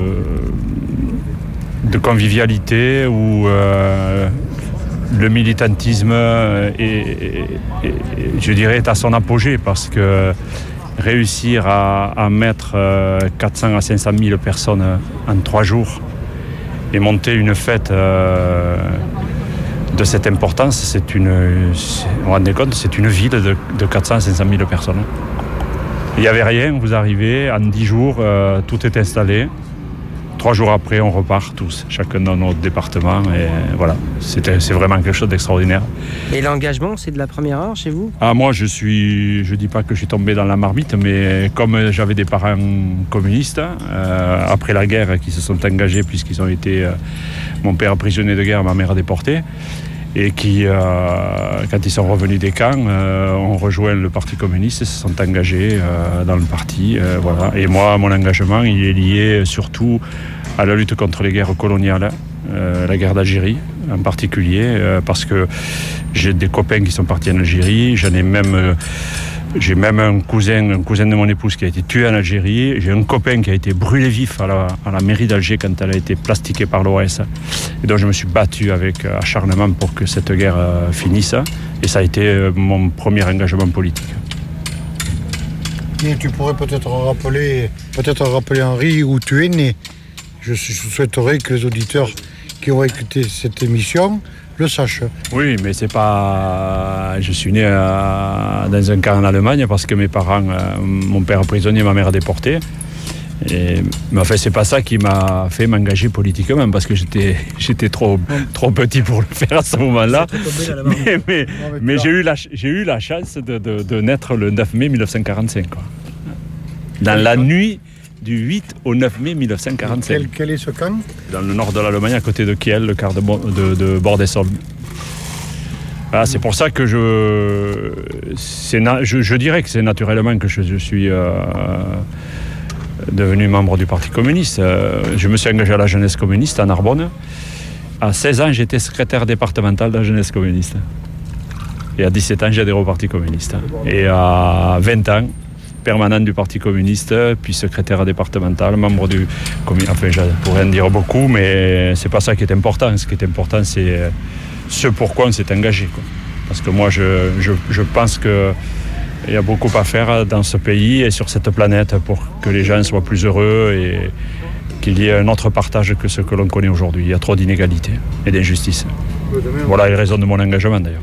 de convivialité où euh, le militantisme est, est, est, je dirais, est à son apogée, parce que réussir à, à mettre quatre cents à cinq cent mille personnes en trois jours et monter une fête euh, de cette importance, c'est une, c'est, vous vous rendez compte, c'est une ville de, de quatre cents à cinq cent mille personnes. Il n'y avait rien, vous arrivez, en dix jours, euh, tout est installé. Trois jours après, on repart tous, chacun dans notre département. Et voilà, c'était, c'est vraiment quelque chose d'extraordinaire. Et l'engagement, c'est de la première heure chez vous? Ah, moi, je suis, je dis pas que je suis tombé dans la marmite, mais comme j'avais des parents communistes, euh, après la guerre, qui se sont engagés, puisqu'ils ont été, euh, mon père prisonnier de guerre, ma mère déportée, et qui, euh, quand ils sont revenus des camps, euh, ont rejoint le Parti communiste et se sont engagés euh, dans le parti. Euh, voilà. Et moi, mon engagement, il est lié surtout à la lutte contre les guerres coloniales euh, la guerre d'Algérie en particulier, euh, parce que j'ai des copains qui sont partis en Algérie, j'en ai même... Euh, J'ai même un cousin, un cousin de mon épouse qui a été tué en Algérie. J'ai un copain qui a été brûlé vif à la, à la mairie d'Alger quand elle a été plastiquée par l'O S. Et donc je me suis battu avec acharnement pour que cette guerre euh, finisse. Et ça a été euh, mon premier engagement politique. Et tu pourrais peut-être rappeler, peut-être rappeler Henri où tu es né. Je, je souhaiterais que les auditeurs qui ont écouté cette émission le sache. Oui, mais c'est pas... Je suis né à... dans un camp en Allemagne parce que mes parents, euh, mon père prisonnier, ma mère déportée. Et... Mais enfin, c'est pas ça qui m'a fait m'engager politiquement parce que j'étais, j'étais trop, trop petit pour le faire à ce moment-là. Mais, mais, mais j'ai, eu la, j'ai eu la chance de, de, de naître le neuf mai mille neuf cent quarante-cinq. Quoi. Dans la nuit du huit au neuf mai mille neuf cent quarante-cinq. Quel, quel est ce camp ? Dans le nord de l'Allemagne, à côté de Kiel, le quart de, de, de Bordesholm. Voilà, c'est pour ça que je, c'est na, je, je dirais que c'est naturellement que je, je suis euh, devenu membre du Parti communiste. Euh, je me suis engagé à la jeunesse communiste à Narbonne. À seize ans, j'étais secrétaire départemental de la jeunesse communiste. Et à dix-sept ans, j'ai adhéré au Parti communiste. Et à vingt ans, permanent du Parti communiste, puis secrétaire départemental, membre du comité. Enfin, je pourrais en dire beaucoup, mais c'est pas ça qui est important. Ce qui est important, c'est ce pourquoi on s'est engagé, quoi. Parce que moi, je, je, je pense qu'il y a beaucoup à faire dans ce pays et sur cette planète pour que les gens soient plus heureux et qu'il y ait un autre partage que ce que l'on connaît aujourd'hui. Il y a trop d'inégalités et d'injustices. Voilà les raisons de mon engagement, d'ailleurs.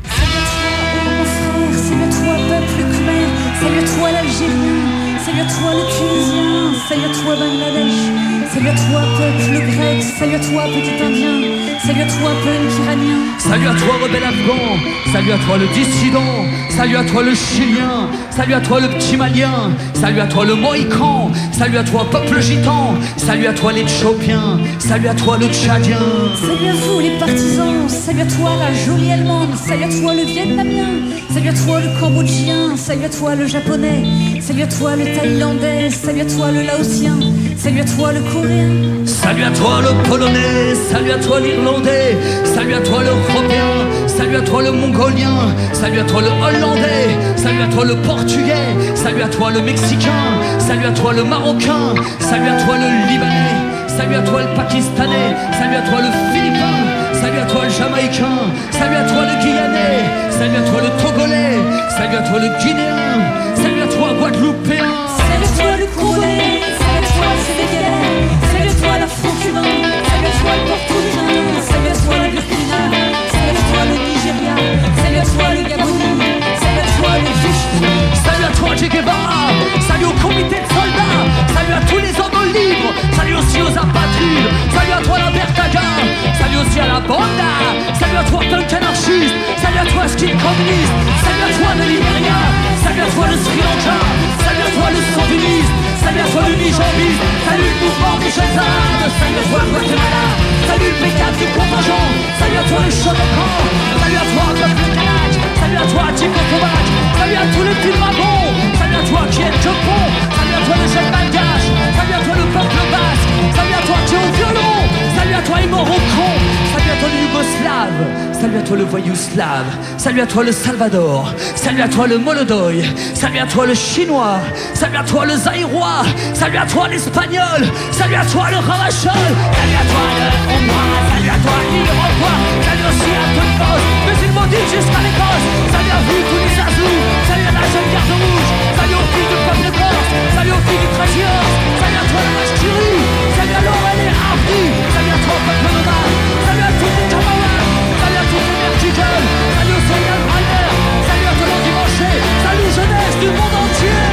Salut à toi l'Algérien, salut à toi le Tunisien, salut à toi Bangladesh, salut à toi peuple grec, salut à toi petit indien, salut à toi peuple iranien. Salut à toi rebelle afghan, salut à toi le dissident, salut à toi le chilien, salut à toi le petit malien, salut à toi le mohican, salut à toi peuple gitan, salut à toi l'éthiopien, salut à toi le tchadien. Salut à vous les partisans, salut à toi la jolie allemande, salut à toi le vietnamien, salut à toi le cambodgien, salut à toi le japonais, salut à toi le thaïlandais, salut à toi le laotien, salut à toi le coréen. Salut à toi le polonais, salut à toi l'irlandais, salut à toi l'européen, salut à toi le mongolien, salut à toi le hollandais, salut à toi le portugais, salut à toi le mexicain, salut à toi le marocain, salut à toi le libanais, salut à toi le pakistanais, salut à toi le philippin, salut à toi le jamaïcain, salut à toi le guyanais, salut à toi le togolais, salut à toi le guinéen, salut à toi guadeloupéen, salut à toi le congolais, salut à toi le sénégalais, salut à toi l'afro-cubain, salut à toi le portoricain, salut à toi le burkina, salut à toi le Nigeria, salut à toi le Gabonais, salut à toi le Vichni, salut à toi Che Guevara, salut au comité de soldats, salut à tous les hommes libres, salut aussi aux apatrides, salut à toi la Bertaga, salut aussi à la Banda, salut à toi punk anarchiste, salut à toi skin communiste, salut à toi de Libéria, salut à toi le Sri Lanka, salut à toi le sandiniste, salut à toi le nijambiste, salut le mouvement des jeunes arabes, salut à toi le Guatemala, salut le P quatre du contingent, salut à toi le Shodokan, salut à toi le peuple kanak, salut à toi Chico Kovac, salut à tous les petits dragons, salut à toi qui est le Japon, salut à toi le jeune malgache, salut à toi le peuple basque, salut à toi qui est au violon, salut à toi les Marocains, salut à toi le Yougoslave, salut à toi le voyou slave, salut à toi le Salvador, salut à toi le Molodoy, salut à toi le chinois, salut à toi le zaïrois, salut à toi l'espagnol, salut à toi le ravachol, salut à toi le hongrois, salut à toi l'iroquois, salut aussi à toute poste, mais il maudit jusqu'à l'Écosse, salut à vous tous les azous, salut à la jeune garde rouge, salut aux filles du peuple corse, salut aux filles du Tragios, salut à toi la vache qui rit, salut à Laurel et Hardy, salut à toi peuple nomade, salut à tous les camarades, salut à tous les mères qui gueulent, salut au Soyan Rainer, salut à tous les dimanches, salut jeunesse du monde entier,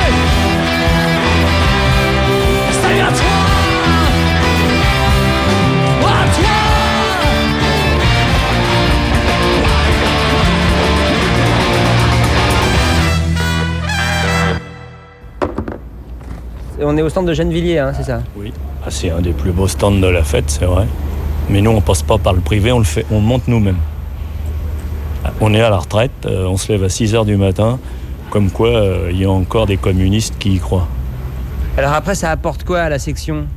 salut à toi, à toi. On est au stand de Gennevilliers, hein, c'est ça ? Oui, ah, c'est un des plus beaux stands de la fête, c'est vrai. Mais nous, on passe pas par le privé, on le fait, on le monte nous-mêmes. On est à la retraite, euh, on se lève à six heures du matin, comme quoi il euh, y a encore des communistes qui y croient. Alors après, ça apporte quoi à la section ?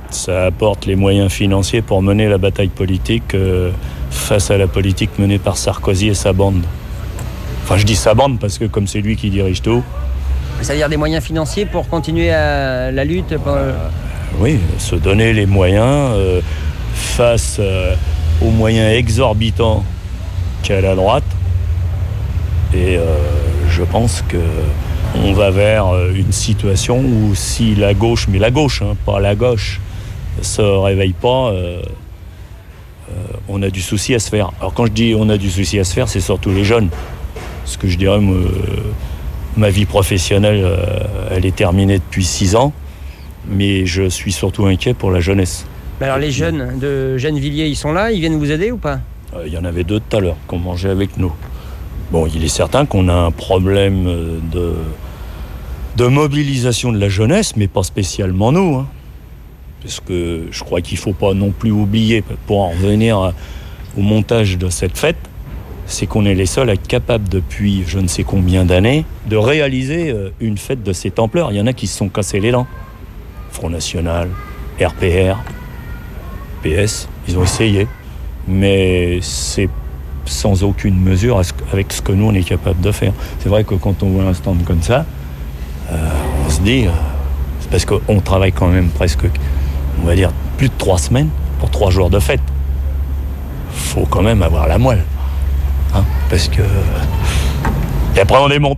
Ça apporte les moyens financiers pour mener la bataille politique euh, face à la politique menée par Sarkozy et sa bande. Enfin, je dis sa bande parce que comme c'est lui qui dirige tout. C'est-à-dire des moyens financiers pour continuer à la lutte pour... euh, Oui, se donner les moyens euh, face euh, aux moyens exorbitants qu'a la droite. Et euh, je pense que on va vers une situation où si la gauche, mais la gauche, hein, pas la gauche, se réveille pas, euh, euh, on a du souci à se faire. Alors quand je dis on a du souci à se faire, c'est surtout les jeunes. Parce que je dirais, moi, ma vie professionnelle, euh, elle est terminée depuis six ans, mais je suis surtout inquiet pour la jeunesse. Mais alors les jeunes de Gennevilliers, ils sont là, ils viennent vous aider ou pas? Il y en avait deux tout à l'heure qui ont mangé avec nous. Bon, il est certain qu'on a un problème de, de mobilisation de la jeunesse, mais pas spécialement nous. Hein. Parce que je crois qu'il ne faut pas non plus oublier, pour en revenir au montage de cette fête, c'est qu'on est les seuls à être capables depuis je ne sais combien d'années de réaliser une fête de cette ampleur. Il y en a qui se sont cassés les dents. Front National, R P R, P S, ils ont essayé. Mais c'est sans aucune mesure avec ce que nous on est capable de faire. C'est vrai que quand on voit un stand comme ça, euh, on se dit, euh, c'est parce qu'on travaille quand même presque, on va dire, plus de trois semaines pour trois jours de fête. Faut quand même avoir la moelle, hein, parce que et après on démonte.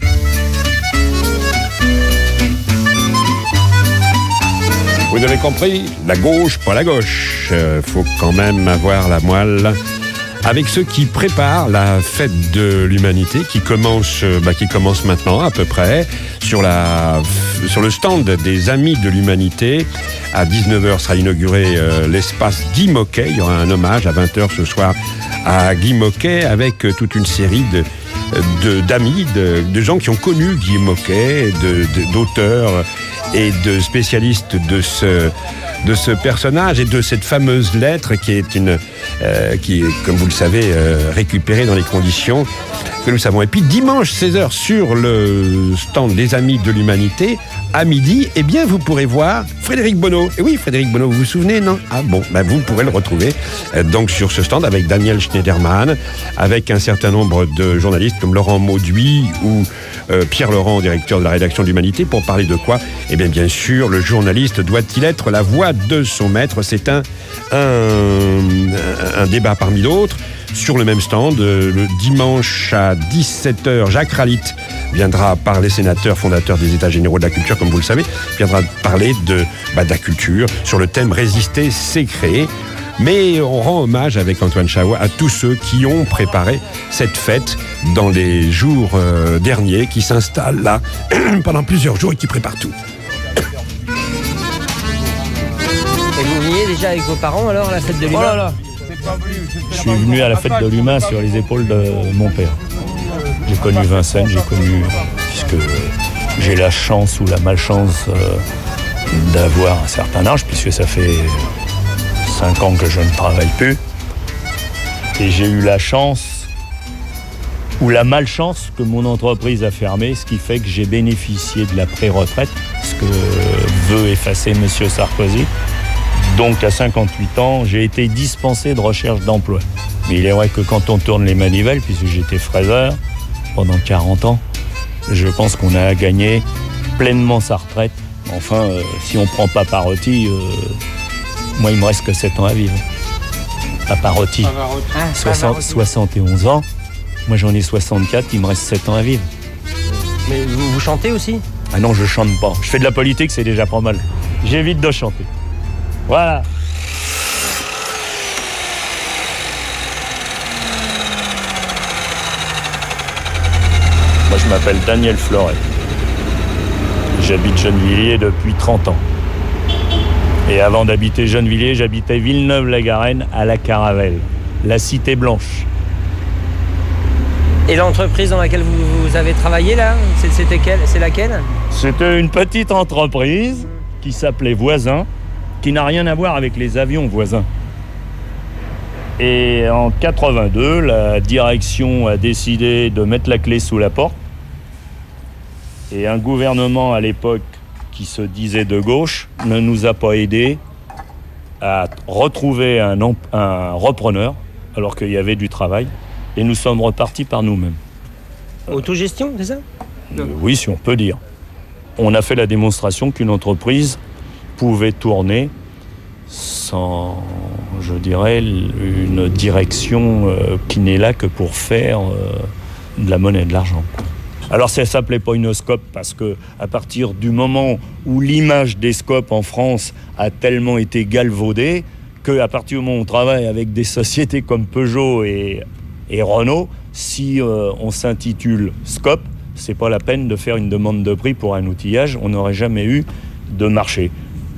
Vous avez compris, la gauche, pas la gauche. Euh, faut quand même avoir la moelle. Avec ceux qui préparent la fête de l'humanité qui commence, bah, qui commence maintenant à peu près sur, la, sur le stand des Amis de l'Humanité. À dix-neuf heures sera inauguré euh, l'espace Guy Moquet. Il y aura un hommage à vingt heures ce soir à Guy Moquet avec euh, toute une série de, de, d'amis, de, de gens qui ont connu Guy Moquet, de, de, d'auteurs et de spécialistes de ce, de ce personnage et de cette fameuse lettre qui est une, euh, qui est, comme vous le savez, euh, récupérée dans les conditions que nous savons. Et puis dimanche seize heures sur le stand des Amis de l'Humanité, à midi, eh bien vous pourrez voir Frédéric Bonneau. Et oui, Frédéric Bonneau, vous vous souvenez, non? Ah bon, ben vous pourrez le retrouver euh, donc sur ce stand avec Daniel Schneiderman, avec un certain nombre de journalistes comme Laurent Mauduit ou euh, Pierre Laurent, directeur de la rédaction de l'Humanité, pour parler de quoi? Eh bien, bien sûr, le journaliste doit-il être la voix de son maître? C'est un, un, un débat parmi d'autres. Sur le même stand, le dimanche à dix-sept heures, Jacques Ralit viendra parler, sénateur fondateur des États généraux de la culture, comme vous le savez, viendra parler de, bah, de la culture sur le thème « Résister, c'est créer ». Mais on rend hommage avec Antoine Chaoua à tous ceux qui ont préparé cette fête dans les jours euh, derniers, qui s'installent là pendant plusieurs jours et qui préparent tout. Et vous veniez déjà avec vos parents alors à la fête de l'humain? Oh là là. Je suis venu à la fête de l'humain sur les épaules de mon père. J'ai connu Vincennes, j'ai connu, puisque j'ai la chance ou la malchance euh, d'avoir un certain âge, puisque ça fait cinq ans que je ne travaille plus. Et j'ai eu la chance ou la malchance que mon entreprise a fermé, ce qui fait que j'ai bénéficié de la pré-retraite, ce que veut effacer M. Sarkozy. Donc à cinquante-huit ans, j'ai été dispensé de recherche d'emploi. Mais il est vrai que quand on tourne les manivelles, puisque j'étais fraiseur pendant quarante ans, je pense qu'on a gagné pleinement sa retraite. Enfin, euh, si on ne prend Paparotti, euh, moi il me reste que sept ans à vivre. Paparotti, ah, soixante, soixante et onze ans, moi j'en ai soixante-quatre, il me reste sept ans à vivre. Mais vous, vous chantez aussi? Ah non, je chante pas. Je fais de la politique, c'est déjà pas mal. J'évite de chanter. Voilà. Moi, je m'appelle Daniel Fleuret. J'habite Gennevilliers depuis trente ans. Et avant d'habiter Gennevilliers, j'habitais Villeneuve-la-Garenne à la Caravelle, la Cité Blanche. Et l'entreprise dans laquelle vous, vous avez travaillé là, c'était quelle, c'est laquelle? C'était une petite entreprise qui s'appelait Voisin, qui n'a rien à voir avec les avions voisins. Et en quatre-vingt-deux, la direction a décidé de mettre la clé sous la porte. Et un gouvernement à l'époque qui se disait de gauche ne nous a pas aidés à retrouver un, emp- un repreneur alors qu'il y avait du travail et nous sommes repartis par nous-mêmes. Autogestion, c'est ça? Euh, oui, si on peut dire. On a fait la démonstration qu'une entreprise pouvait tourner sans, je dirais, une direction euh, qui n'est là que pour faire euh, de la monnaie, de l'argent. Alors ça s'appelait pas une scope parce que à partir du moment où l'image des scopes en France a tellement été galvaudée qu'à partir du moment où on travaille avec des sociétés comme Peugeot et, et Renault, si euh, on s'intitule scope, c'est pas la peine de faire une demande de prix pour un outillage, on n'aurait jamais eu de marché.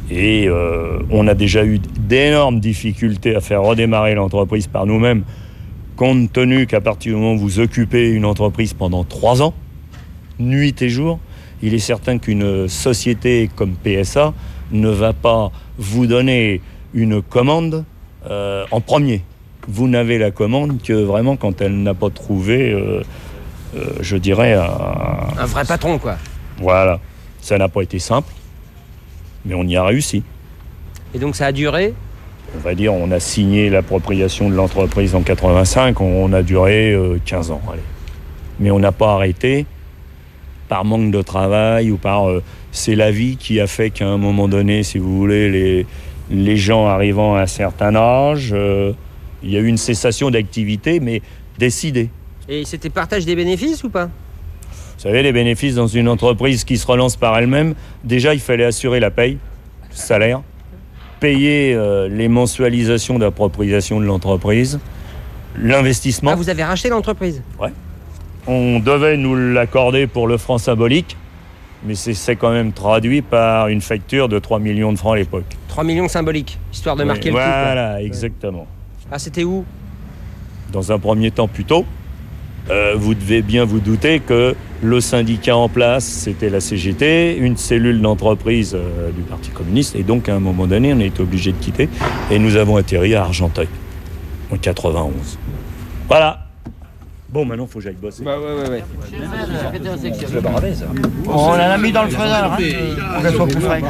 Et euh, on a déjà eu d'énormes difficultés à faire redémarrer l'entreprise par nous-mêmes, compte tenu qu'à partir du moment où vous occupez une entreprise pendant trois ans, nuit et jour, il est certain qu'une société comme P S A ne va pas vous donner une commande euh, en premier. Vous n'avez la commande que vraiment quand elle n'a pas trouvé, euh, euh, je dirais, un... Un vrai patron, quoi. Voilà. Ça n'a pas été simple, mais on y a réussi. Et donc ça a duré? On va dire, on a signé l'appropriation de l'entreprise en quatre-vingt-cinq, on a duré euh, quinze ans. Allez. Mais on n'a pas arrêté par manque de travail ou par... Euh, c'est la vie qui a fait qu'à un moment donné, si vous voulez, les, les gens arrivant à un certain âge, euh, il y a eu une cessation d'activité, mais décidée. Et c'était partage des bénéfices ou pas? Vous savez, les bénéfices dans une entreprise qui se relance par elle-même, déjà, il fallait assurer la paye, le salaire, payer euh, les mensualisations d'appropriation de l'entreprise, l'investissement. Ah, vous avez racheté l'entreprise? Ouais. On devait nous l'accorder pour le franc symbolique, mais c'est, c'est quand même traduit par une facture de trois millions de francs à l'époque. trois millions symboliques, histoire de Oui, marquer le coup. voilà, quoi. exactement. Ah, c'était où? Dans un premier temps, plutôt. Euh, vous devez bien vous douter que le syndicat en place, c'était la C G T, une cellule d'entreprise euh, du Parti communiste, et donc à un moment donné, on a été obligé de quitter, et nous avons atterri à Argenteuil, en quatre-vingt-onze. Voilà. Bon, maintenant, il faut que j'aille bosser. Bah ouais, ouais, ouais. Je le bardais, ça. On l'a mis dans le freezer, hein, pour qu'elle soit plus fraîche.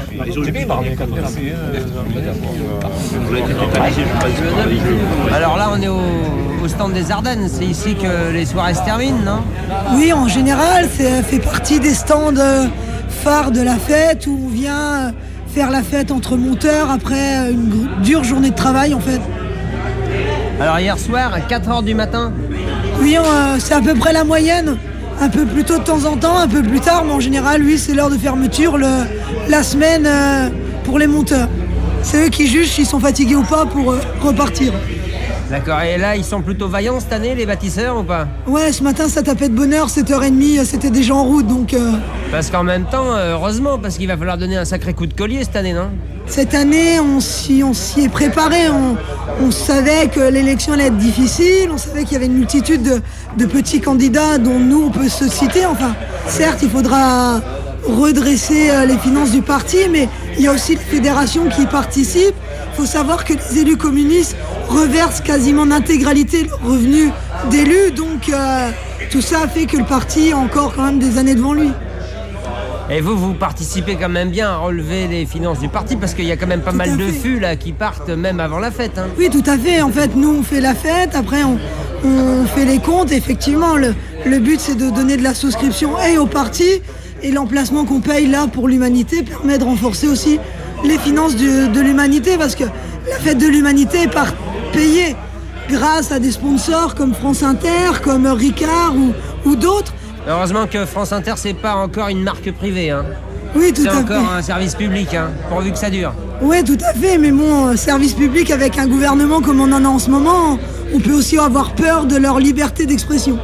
Alors là, on est au, au stand des Ardennes. C'est ici que les soirées se terminent, non? Oui, en général, ça fait partie des stands euh, phares de la fête où on vient euh, faire la fête entre monteurs après une gr- dure journée de travail, en fait. Alors hier soir, à quatre heures du matin? Oui, euh, c'est à peu près la moyenne. Un peu plus tôt de temps en temps, un peu plus tard, mais en général, oui, c'est l'heure de fermeture le, la semaine euh, pour les monteurs. C'est eux qui jugent s'ils sont fatigués ou pas pour euh, repartir. D'accord, et là, ils sont plutôt vaillants cette année, les bâtisseurs, ou pas? Ouais, ce matin, ça tapait de bonne heure, sept heures trente, c'était déjà en route, donc... Euh... Parce qu'en même temps, heureusement, parce qu'il va falloir donner un sacré coup de collier cette année, non? Cette année, on s'y, on s'y est préparé. On, on savait que l'élection allait être difficile. On savait qu'il y avait une multitude de, de petits candidats dont nous, on peut se citer. Enfin, certes, il faudra redresser les finances du parti, mais il y a aussi les fédérations qui y participent. Il faut savoir que les élus communistes reversent quasiment l'intégralité de leurs revenus d'élus. Donc, euh, tout ça fait que le parti a encore quand même des années devant lui. Et vous, vous participez quand même bien à relever les finances du parti, parce qu'il y a quand même pas Tout mal à de fait. fûts là qui partent même avant la fête. Hein. Oui, tout à fait. En fait, nous, on fait la fête, après, on, on fait les comptes. Effectivement, le, le but, c'est de donner de la souscription et au parti. Et l'emplacement qu'on paye là pour l'humanité permet de renforcer aussi les finances du- de l'humanité, parce que la fête de l'humanité est par- payée grâce à des sponsors comme France Inter, comme Ricard ou, ou d'autres. Heureusement que France Inter, c'est pas encore une marque privée. Hein. Oui, tout C'est à fait. encore un service public, hein, pourvu que ça dure. Oui, tout à fait, mais bon, euh, service public avec un gouvernement comme on en a en ce moment, on peut aussi avoir peur de leur liberté d'expression.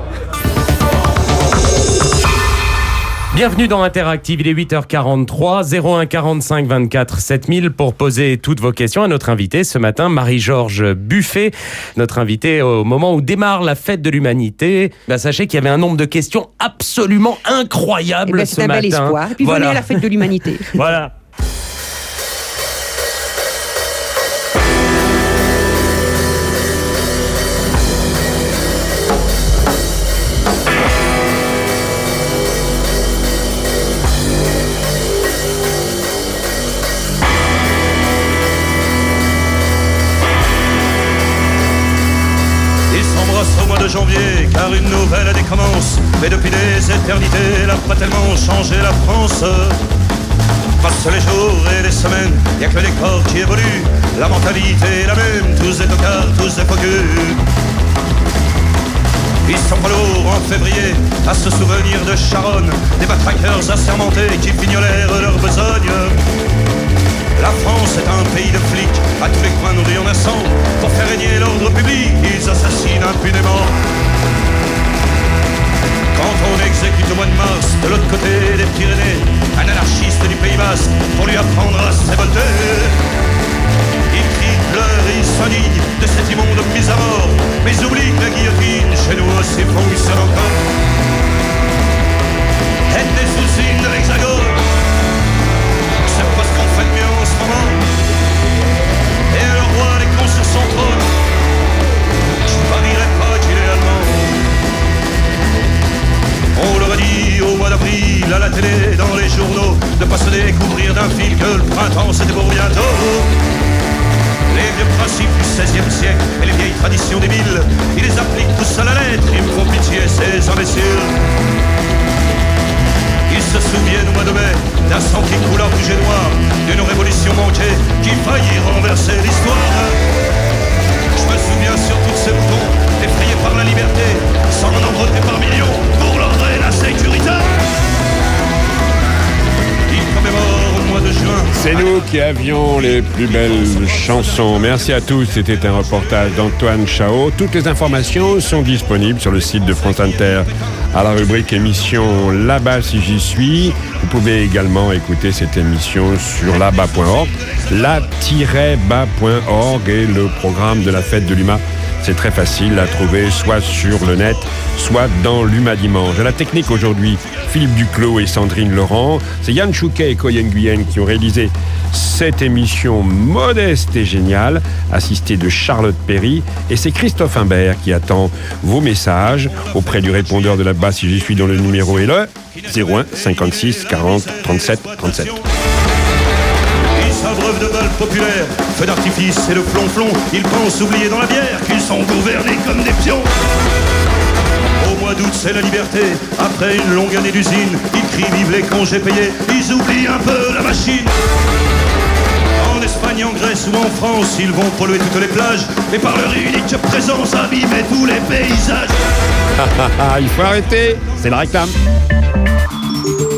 Bienvenue dans Interactive, il est huit heures quarante-trois, zéro un quarante-cinq vingt-quatre sept mille pour poser toutes vos questions à notre invitée ce matin, Marie-Georges Buffet, notre invitée au moment où démarre la fête de l'humanité. Ben, sachez qu'il y avait un nombre de questions absolument incroyable Eh ben, ce c'est un matin. bel espoir. Et puis Voilà. venez à la fête de l'humanité. Voilà. brosse au mois de janvier, car une nouvelle année commence. Mais depuis des éternités, elle n'a pas tellement changé la France. Passent les jours et les semaines, y a que les corps qui évoluent. La mentalité est la même, tous des tocards, tous des focus. Ils sont pas lourds en février à se souvenir de Charonne, des matraqueurs assermentés qui fignolèrent leur besogne. La France est un pays de flics, à tous les coins nourris en sang. Pour faire régner l'ordre public, ils assassinent impunément. Quand on exécute au mois de mars, de l'autre côté des Pyrénées, un anarchiste du Pays Basque, pour lui apprendre à se révolter. Il crie, pleure et s'indigne de cette immonde mise à mort, mais oublie que la guillotine, chez nous aussi fonctionne encore. Aide des sous-signes de l'Hexagone, c'est pas ce qu'on fait de mieux en ce moment. Et le roi les cons sur son trône, je parierais pas qu'il est allemand. On leur a dit au mois d'avril, à la télé, dans les journaux, de pas se découvrir d'un fil que le printemps c'était pour bientôt. Les vieux principes du seizième siècle et les vieilles traditions des villes, ils les appliquent tous à la lettre, ils me font pitié ces imbéciles. Ils se souviennent au mois de mai d'un sang qui coule en rouge et noir, d'une révolution manquée qui faillit renverser l'histoire. Je me souviens surtout de ces boutons effrayés par la liberté, sans en embroter par millions pour l'ordre et la sécurité. Ils commémorent au mois de juin. C'est nous qui avions les plus belles chansons. Merci à tous. C'était un reportage d'Antoine Chao. Toutes les informations sont disponibles sur le site de France Inter à la rubrique émission Là-bas si j'y suis. Vous pouvez également écouter cette émission sur là bas point org. là tiret bas point org et le programme de la fête de l'U M A. C'est très facile à trouver, soit sur le net, soit dans l'U M A Dimanche. À la technique aujourd'hui, Philippe Duclos et Sandrine Laurent. C'est Yann Chouquet et Koyen Nguyen qui ont réalisé cette émission modeste et géniale, assistée de Charlotte Perry. Et c'est Christophe Imbert qui attend vos messages auprès du répondeur de là-bas si j'y suis, dans le numéro est le zéro un cinquante-six quarante trente-sept trente-sept. S'abreuvent de balles populaires, feux d'artifice et le flonflon. Ils pensent oublier dans la bière qu'ils sont gouvernés comme des pions. Au mois d'août c'est la liberté, après une longue année d'usine, ils crient vive les congés payés, ils oublient un peu la machine. En Espagne, en Grèce ou en France, ils vont polluer toutes les plages, et par leur unique présence abîmer tous les paysages. Il faut arrêter, c'est la réclame.